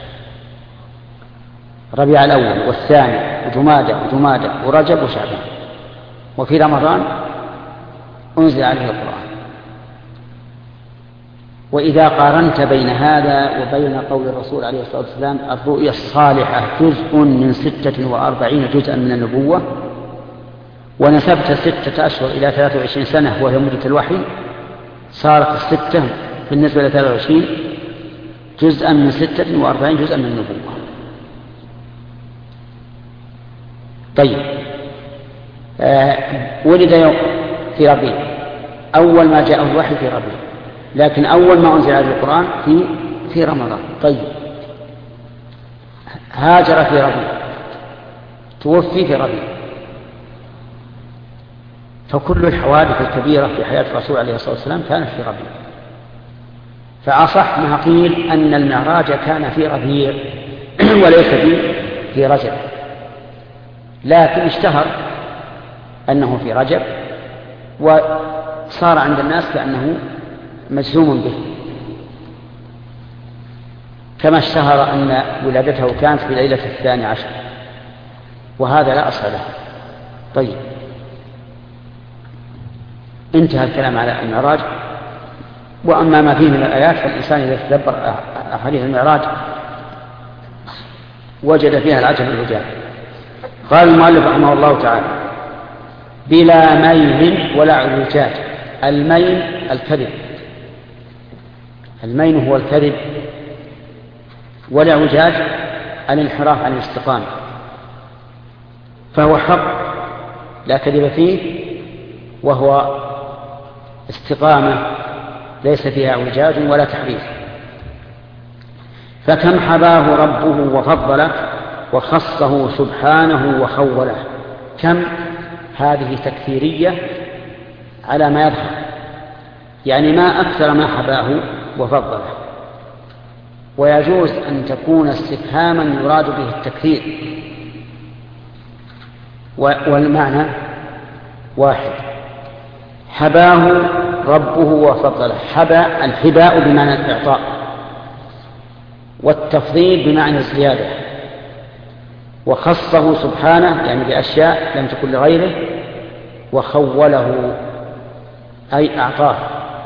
ربيع الأول والثاني وجمادى ورجب وشعبان، وفي رمضان أنزل عليه القرآن. وإذا قارنت بين هذا وبين قول الرسول عليه الصلاة والسلام الرؤيا الصالحة جزء من 46 جزءا من النبوة، ونسبت 6 أشهر إلى 23 سنة وهي مدة الوحي، صارت 6 بالنسبة إلى 23 جزءا من 46 جزءا من النبوة. طيب، ولد في ربيع، أول ما جاءه الوحي في ربيع، لكن أول ما أنزل عليه القرآن في رمضان. طيب، هاجر في ربيع، توفي في ربيع، فكل الحوادث الكبيرة في حياة الرسول عليه الصلاة والسلام كانت في ربيع. فأصح ما قيل أن المعراج كان في ربيع وليس في رجب، لكن اشتهر أنه في رجب، وصار عند الناس كأنه مجزوم به، كما اشتهر أن ولادته كانت في ليلة 12، وهذا لا أصل له. طيب، انتهى الكلام على المعراج. وأما ما فيه من الآيات فالإنسان إذا تدبر أحاديث المعراج وجد فيها العجب العجاب. قال المؤلف رحمه الله تعالى: بلا ميل ولا اعوجاج. الميل الكذب، الميل هو الكذب، والاعوجاج الانحراف عن الاستقامة، فهو حق لا كذب فيه، وهو استقامة ليس فيها اعوجاج ولا تحريف. فكم حباه ربه وفضله وخصه سبحانه وخوله. كم هذه تكثيرية على ما يظهر، يعني ما أكثر ما حباه وفضله، ويجوز أن تكون استفهاما يراد به التكثير، والمعنى واحد. حباه ربه وفضله. حبا الحباء بمعنى الإعطاء، والتفضيل بمعنى الزيادة. وخصه سبحانه يعني بأشياء لم تكن لغيره، وخوله أي أعطاه.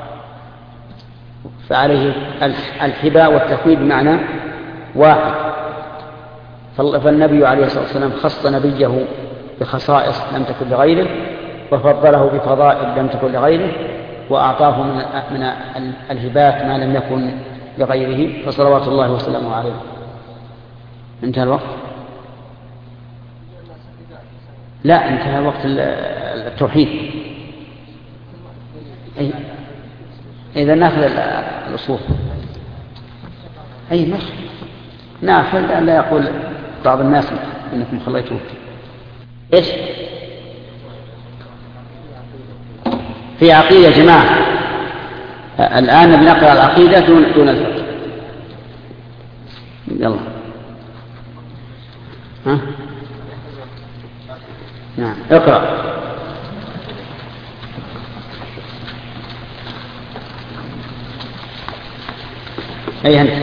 فعليه الحباء والتخويل بمعنى واحد. فالنبي عليه الصلاة والسلام خص نبيه بخصائص لم تكن لغيره، وفضله بفضائل لم تكن لغيره، وأعطاه من الهبات ما لم يكن لغيره، فصلوات الله وسلامه عليه. انتهى الوقت؟ لا، انتهى وقت التوحيد. إذا ناخذ الأصول. أي ماشي، ناخذ، لا يقول بعض الناس إنكم خليتوه. إيش؟ في عقيدة جماعة. الآن بنقرأ العقيدة دون الفقه. يلا. ها؟ نعم، اقرأ. أي أنت؟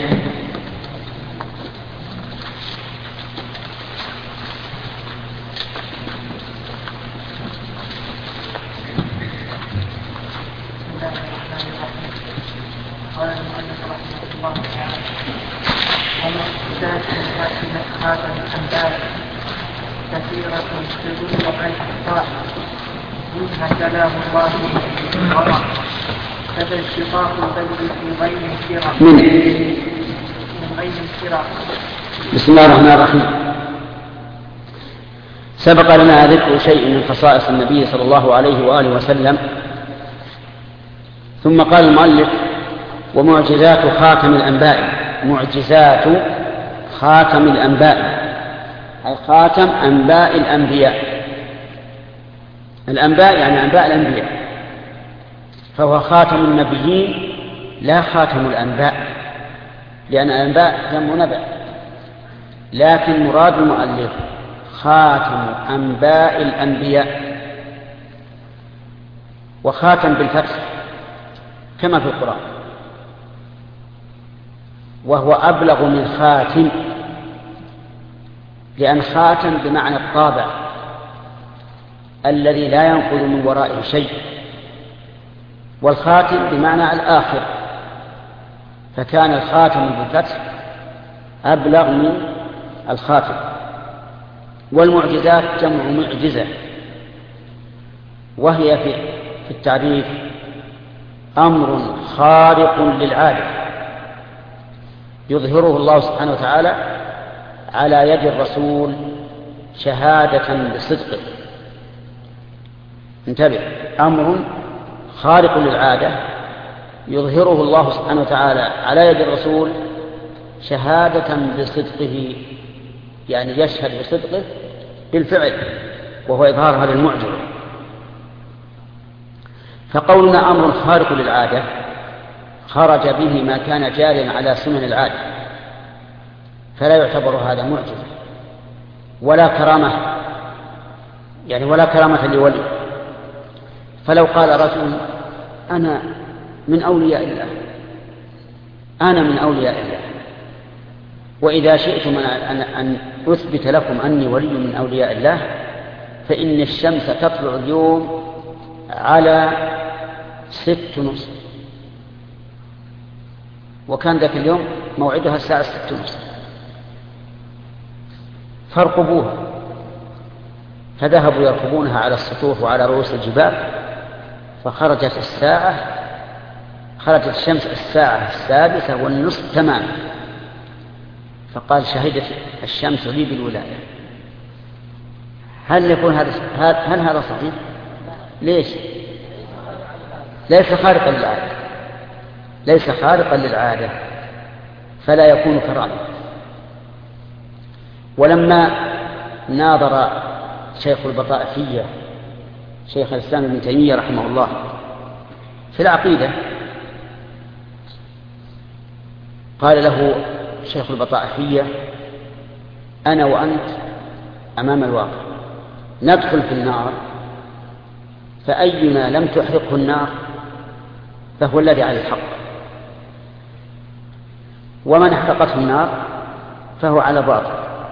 قال المؤلف رحمه الله تعالى: ومحدثات هذا الأنباء كثيرة تدل على الإخطاء، منها كلام الله والورع، كذا انشقاق البدر في غير الشرع من غير الشرع. بسم الله الرحمن الرحيم. سبق لنا ذكر شيء من خصائص النبي صلى الله عليه وآله وسلم، ثم قال المؤلف: ومعجزات خاتم الأنباء. معجزات خاتم الأنباء أي خاتم أنباء الأنبياء. الأنباء يعني أنباء الأنبياء، فهو خاتم النبيين لا خاتم الأنباء، لأن الأنباء جمع نبأ، لكن مراد المؤلف خاتم أنباء الأنبياء، وخاتم بالفتح كما في القرآن، وهو أبلغ من خاتم، لأن خاتم بمعنى الطابع الذي لا ينقل من ورائه شيء، والخاتم بمعنى الآخر فكان الخاتم بالفتح أبلغ من الخاتم. والمعجزات جمع معجزة، وهي في التعريف أمر خارق للعادة يظهره الله سبحانه وتعالى على يد الرسول شهادة بصدقه. انتبه، أمر خارق للعادة يظهره الله سبحانه وتعالى على يد الرسول شهادة بصدقه، يعني يشهد بصدقه بالفعل، وهو إظهار هذا المعجزة. فقولنا أمر خارق للعادة خرج به ما كان جاريا على سنن العادة، فلا يعتبر هذا معجزة ولا كرامة، يعني ولا كرامة لولي. فلو قال رجل أنا من أولياء الله، أنا من أولياء الله، وإذا شئتم أن أثبت لكم أني ولي من أولياء الله فإن الشمس تطلع اليوم على 6:30، وكان ذاك اليوم موعدها الساعة 6:30، فارقبوها. فذهبوا يركبونها على السطوح وعلى رؤوس الجبال، فخرجت الشمس الساعة 6:06 تماما. فقال شهدت الشمس لي بالولاية. هل هذا صحيح؟ ليش؟ ليس خارقا للعادة، ليس خارقا للعادة، فلا يكون كرامة. ولما ناظر شيخ البطائفية شيخ الإسلام ابن تيمية رحمه الله في العقيدة، قال له شيخ البطائفية أنا وأنت أمام الواقع، ندخل في النار، فأينا لم تحرقه النار فهو الذي على الحق، ومن احرقته النار فهو على باطل.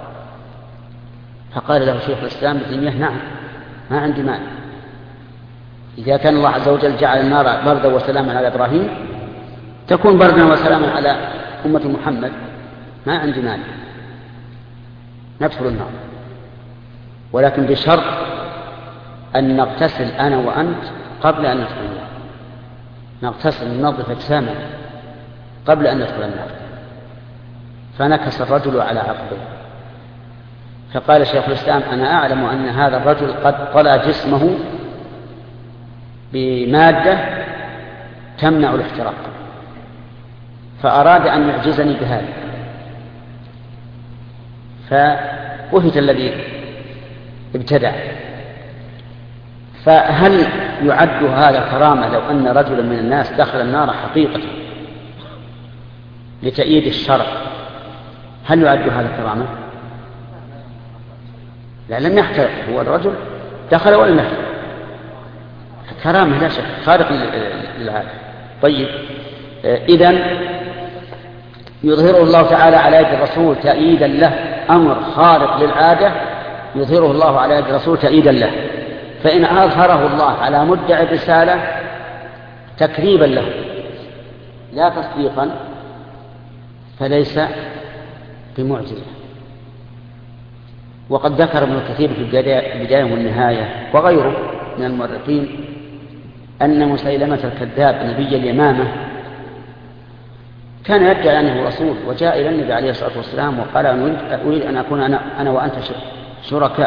فقال له شيخ الإسلام ابن تيمية نعم، ما عندي مانع، إذا كان الله عز وجل جعل النار بردا وسلاما على إبراهيم تكون بردا وسلاما على أمة محمد، ما عندي مانع ندخل النار، ولكن بشرط أن نغتسل أنا وأنت قبل أن ندخل النار، نغتسل ننظف أجسامنا قبل أن ندخل النار. فنكس الرجل على عقبه، فقال شيخ الإسلام أنا أعلم أن هذا الرجل قد طلع جسمه بمادة تمنع الاحتراق، فأراد أن يعجزني بهذا، فوهج الذي ابتدع. فهل يعد هذا كرامة لو أن رجلا من الناس دخل النار حقيقة لتأييد الشرع؟ هل يعد هذا كرامة؟ لا، لم يحترق، هو الرجل دخل ولم يحترق، كرامة لا شك، خارق للعادة. طيب، إذن يظهره الله تعالى على يد الرسول تأييدا له، أمر خارق للعادة يظهره الله على يد الرسول تأييدا له. فإن أظهره الله على مدعي الرسالة تكذيبا له لا تصديقا فليس بمعجزة. وقد ذكر ابن كثير في البداية والنهاية وغيره من المؤرخين أن مسيلمة الكذاب نبي اليمامة كان يدعي أنه رسول، وجاء إلى النبي عليه الصلاة والسلام وقال أريد أن أكون أنا وأنت شركاء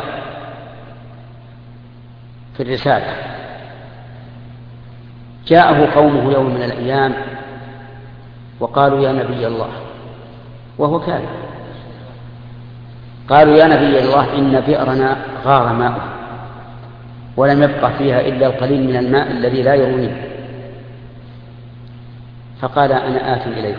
في الرسالة. جاءه قومه يوم من الأيام وقالوا يا نبي الله، وهو كاذب، قالوا يا نبي الله إن بئرنا غار ماؤه ولم يبقى فيها إلا القليل من الماء الذي لا يروي. فقال أنا آت إليكم،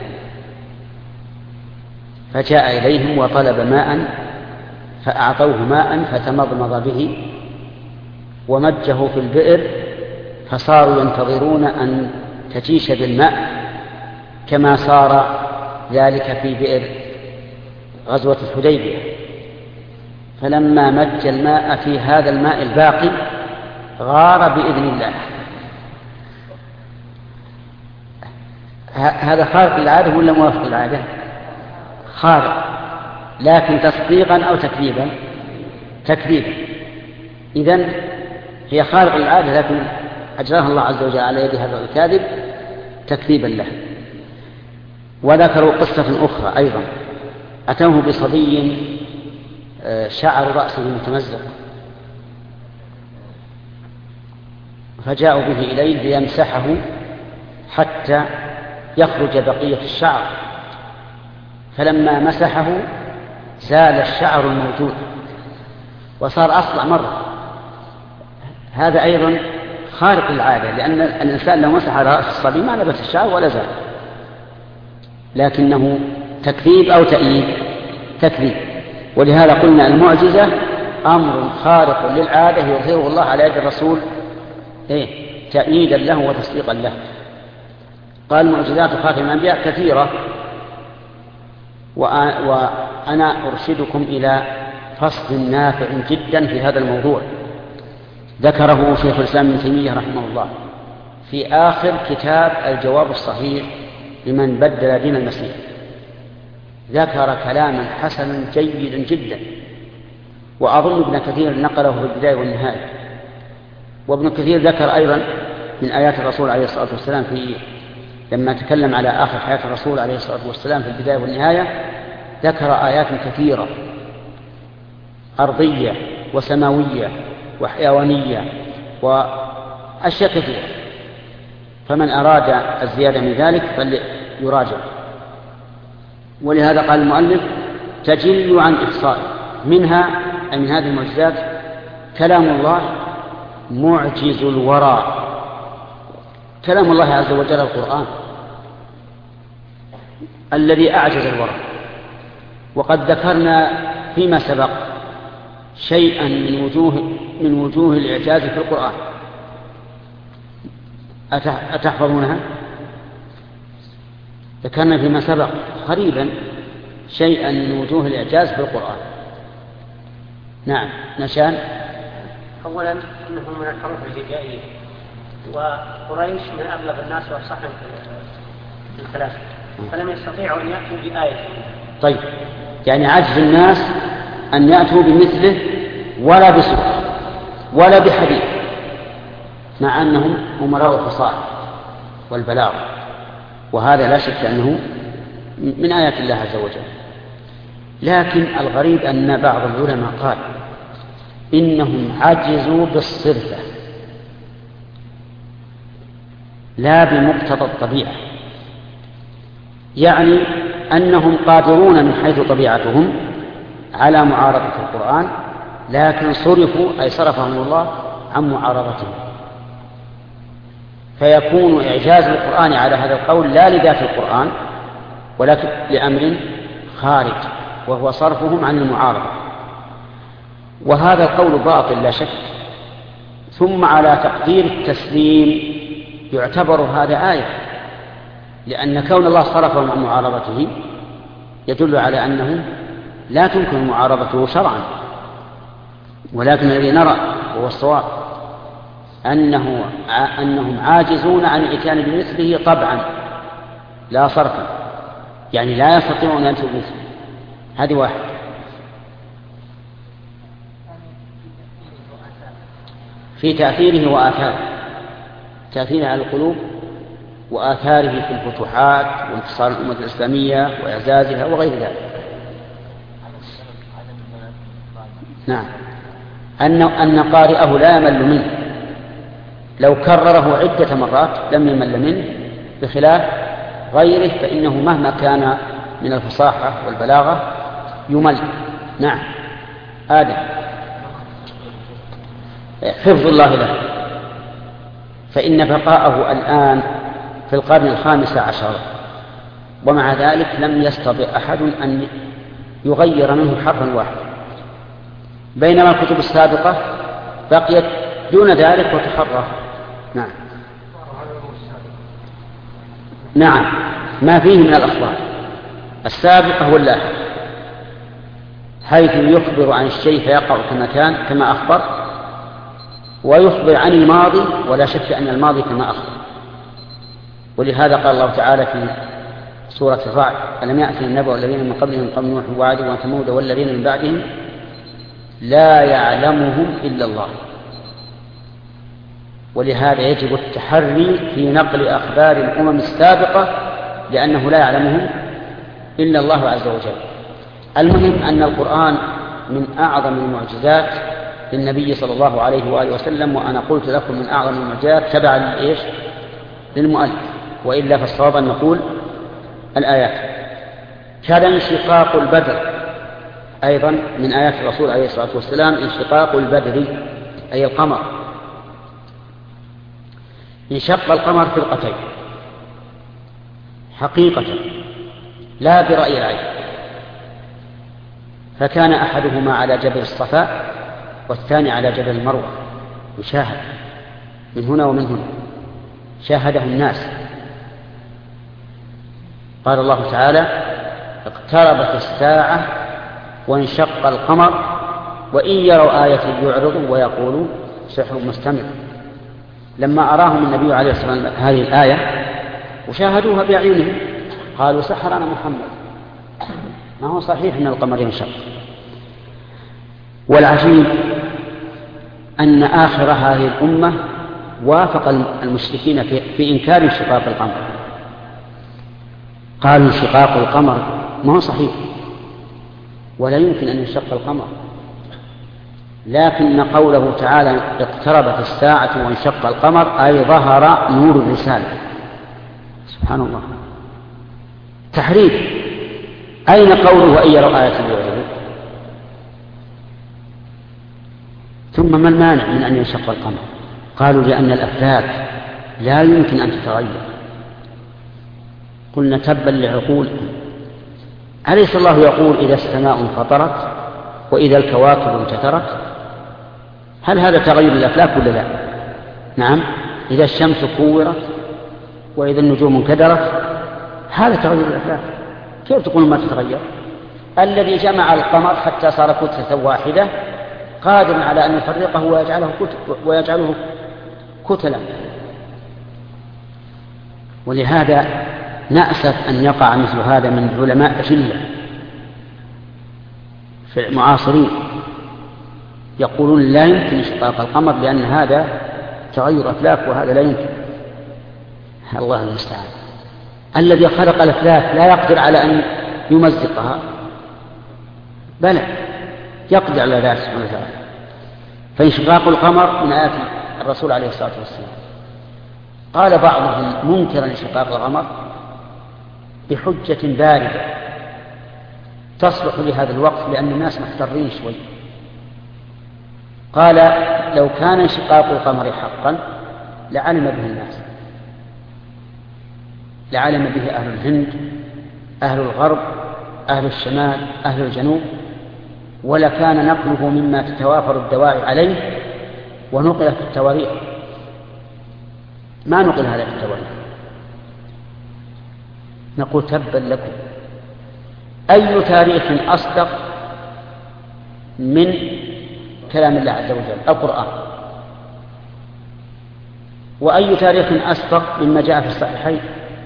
فجاء إليهم وطلب ماء فأعطوه ماء فتمضمض به ومجه في البئر، فصاروا ينتظرون أن تجيش بالماء كما صار ذلك في بئر غزوة الحديبية. فلما مج الماء في هذا الماء الباقي غار بإذن الله. هذا خارق للعادة ولا موافق للعادة؟ خارق، لكن تصديقا أو تكذيبا؟ تكذيبا. إذن هي خارق للعادة، لكن أجراها الله عز وجل على يد هذا الكاذب تكذيبا له. وذكروا قصة أخرى أيضا، أتوه بصبي شعر رأسه متمزق، فجاءوا به إليه ليمسحه حتى يخرج بقية الشعر، فلما مسحه زال الشعر الموجود وصار أصلع مرة. هذا أيضا خارق للعادة، لأن الإنسان لو مسح على رأس الصبي ما نبت الشعر ولا زال، لكنه تكذيب أو تأييد؟ تكذيب. ولهذا قلنا المعجزة أمر خارق للعادة يظهره الله على يد الرسول تأييدا له وتصديقا له. قال المعجزات خاتم الأنبياء كثيرة، وأنا أرشدكم إلى فصل نافع جدا في هذا الموضوع ذكره شيخ الإسلام ابن تيمية رحمه الله في آخر كتاب الجواب الصحيح لمن بدل دين المسيح. ذكر كلاما حسنا جيدا جدا، وأظن ابن كثير نقله في البداية والنهاية. وابن كثير ذكر أيضا من آيات الرسول عليه الصلاة والسلام لما تكلم على آخر حياة الرسول عليه الصلاة والسلام في البداية والنهاية، ذكر آيات كثيرة أرضية وسماوية وحيوانية وأشياء كثيرة، فمن أراد الزيادة من ذلك فليراجع. ولهذا قال المؤلف تجل عن إحصاء منها، أي من هذه المعجزات، كلام الله معجز الورى، كلام الله عز وجل القرآن الذي أعجز الورى. وقد ذكرنا فيما سبق شيئا من وجوه الإعجاز في القرآن، أتحفظونها؟ ذكرنا فيما سبق قريبا شيئا من وجوه الإعجاز في القرآن. نعم نشان. أولا أنه من الحروف الهجائية، وقريش من أبلغ الناس وأفصحهم في الثلاثة، فلم يستطيعوا أن يأتوا بآية. طيب، يعني عجز الناس أن يأتوا بمثله ولا بسورة ولا بحديث، مع أنهم أمراء الفصاحة والبلاغة، وهذا لا شك أنه من آيات الله عز وجل. لكن الغريب أن بعض العلماء قال إنهم عجزوا بالصرفة لا بمقتضى الطبيعة، يعني أنهم قادرون من حيث طبيعتهم على معارضة القرآن، لكن صرفوا أي صرفهم الله عن معارضته، فيكون إعجاز القرآن على هذا القول لا لذات القرآن ولكن لأمر خارج، وهو صرفهم عن المعارضة. وهذا القول باطل لا شك. ثم على تقدير التسليم يعتبر هذا آية، لأن كون الله صرفهم عن معارضته يدل على أنه لا تمكن معارضته شرعا، ولكن الذي نرى هو الصواب أنهم عاجزون عن الإتيان بمثله طبعا لا صرفا، يعني لا يستطيعون أن يأتوا بمثله. هذه واحد. في تأثيره وآثاره، تأثيره على القلوب وآثاره في الفتوحات وانتصار الأمة الإسلامية وإعزازها وغير ذلك. نعم، أن قارئه لا يمل منه، لو كرره عدة مرات لم يمل منه، بخلاف غيره فإنه مهما كان من الفصاحة والبلاغة يمل. نعم آدم. حفظ الله له، فإن بقاءه الآن في القرن 15 ومع ذلك لم يستطع أحد أن يغير منه حرفا واحدا، بينما الكتب السابقة بقيت دون ذلك وتحرر. نعم نعم، ما فيه من الأخبار السابقة واللاحقة، حيث يخبر عن الشيء فيقع كما أخبر، ويخبر عن الماضي ولا شك أن الماضي كما أخبر. ولهذا قال الله تعالى في سورة الرعد: ألم يأتهم النبأ الذين من قبلهم قوم نوح وعاد وثمود والذين من بعدهم لا يعلمهم إلا الله. ولهذا يجب التحري في نقل أخبار الأمم السابقة لأنه لا يعلمهم إلا الله عز وجل. المهم أن القرآن من أعظم المعجزات للنبي صلى الله عليه وآله وسلم، وأنا قلت لكم من أعظم المعجزات تبعا للمؤلف، وإلا فالصواب أن نقول الآيات. كان انشقاق البدر أيضا من آيات الرسول عليه الصلاة والسلام، انشقاق البدر أي القمر. انشق القمر فرقتين حقيقة لا برأي العين، فكان أحدهما على جبل الصفاء والثاني على جبل المروة، يشاهد من هنا ومن هنا، شاهده الناس. قال الله تعالى: اقتربت الساعة وانشق القمر وإن يروا آية يعرضوا ويقولوا سحر مستمر. لما أراهم النبي عليه الصلاة والسلام هذه الآية وشاهدوها بأعينهم قالوا: سحرنا محمد، ما هو صحيح أن القمر ينشق. والعجيب أن آخر هذه الأمة وافق المشركين في إنكار انشقاق القمر، قالوا: انشقاق القمر ما هو صحيح ولا يمكن أن ينشق القمر، لكن قوله تعالى: اقتربت الساعة وانشق القمر أي ظهر نور الرسالة. سبحان الله، تحريف. أين قوله وإن يروا آية يعرضوا؟ ثم ما المانع من أن ينشق القمر؟ قالوا: لأن الأفلاك لا يمكن أن تتغير. قلنا: تبا لعقولكم، أليس الله يقول: إذا السماء انفطرت وإذا الكواكب انتثرت؟ هل هذا تغير الأفلاك ولا لا؟ نعم. إذا الشمس كورت وإذا النجوم انكدرت، هذا تغير الأفلاك. كيف تقول ما تتغير؟ الذي جمع القمر حتى صار كتلة واحدة قادر على أن يفرقه ويجعله كتلا. ولهذا نأسف أن يقع مثل هذا من علماء أجلة في المعاصرين يقولون لا يمكن انشقاق القمر لأن هذا تغير أفلاك وهذا لا يمكن. الله المستعان. الذي خلق الأفلاك لا يقدر على أن يمزقها؟ بلى، يقدر على ذلك سبحانه وتعالى. فانشقاق القمر من آيات الرسول عليه الصلاة والسلام. قال بعضهم منكرا انشقاق القمر بحجة باردة تصلح لهذا الوقت لأن الناس محترين شوي. قال: لو كان انشقاق القمر حقا لعلم به الناس، لعلم به أهل الهند، أهل الغرب، أهل الشمال، أهل الجنوب، ولكان نقله مما تتوافر الدواعي عليه ونقل في التواريخ. ما نقل هذا في التواريخ. نقول: تبا لكم، أي تاريخ أصدق من كلام الله عز وجل القرآن؟ وأي تاريخ أصدق مما جاء في الصحيحين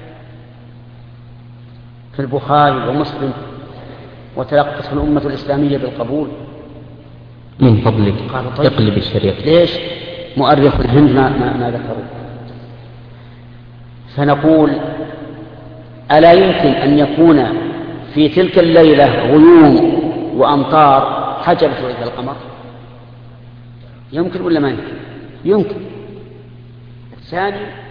في البخاري ومسلم وتلقته الأمة الإسلامية بالقبول؟ من فضلك طيب، اقلب الشريط. ليش مؤرخ الهند ما ذكروا؟ فنقول: ألا يمكن أن يكون في تلك الليلة غيوم وأمطار حجبت رؤية القمر؟ يمكن ولا ما يمكن؟ يمكن. الثاني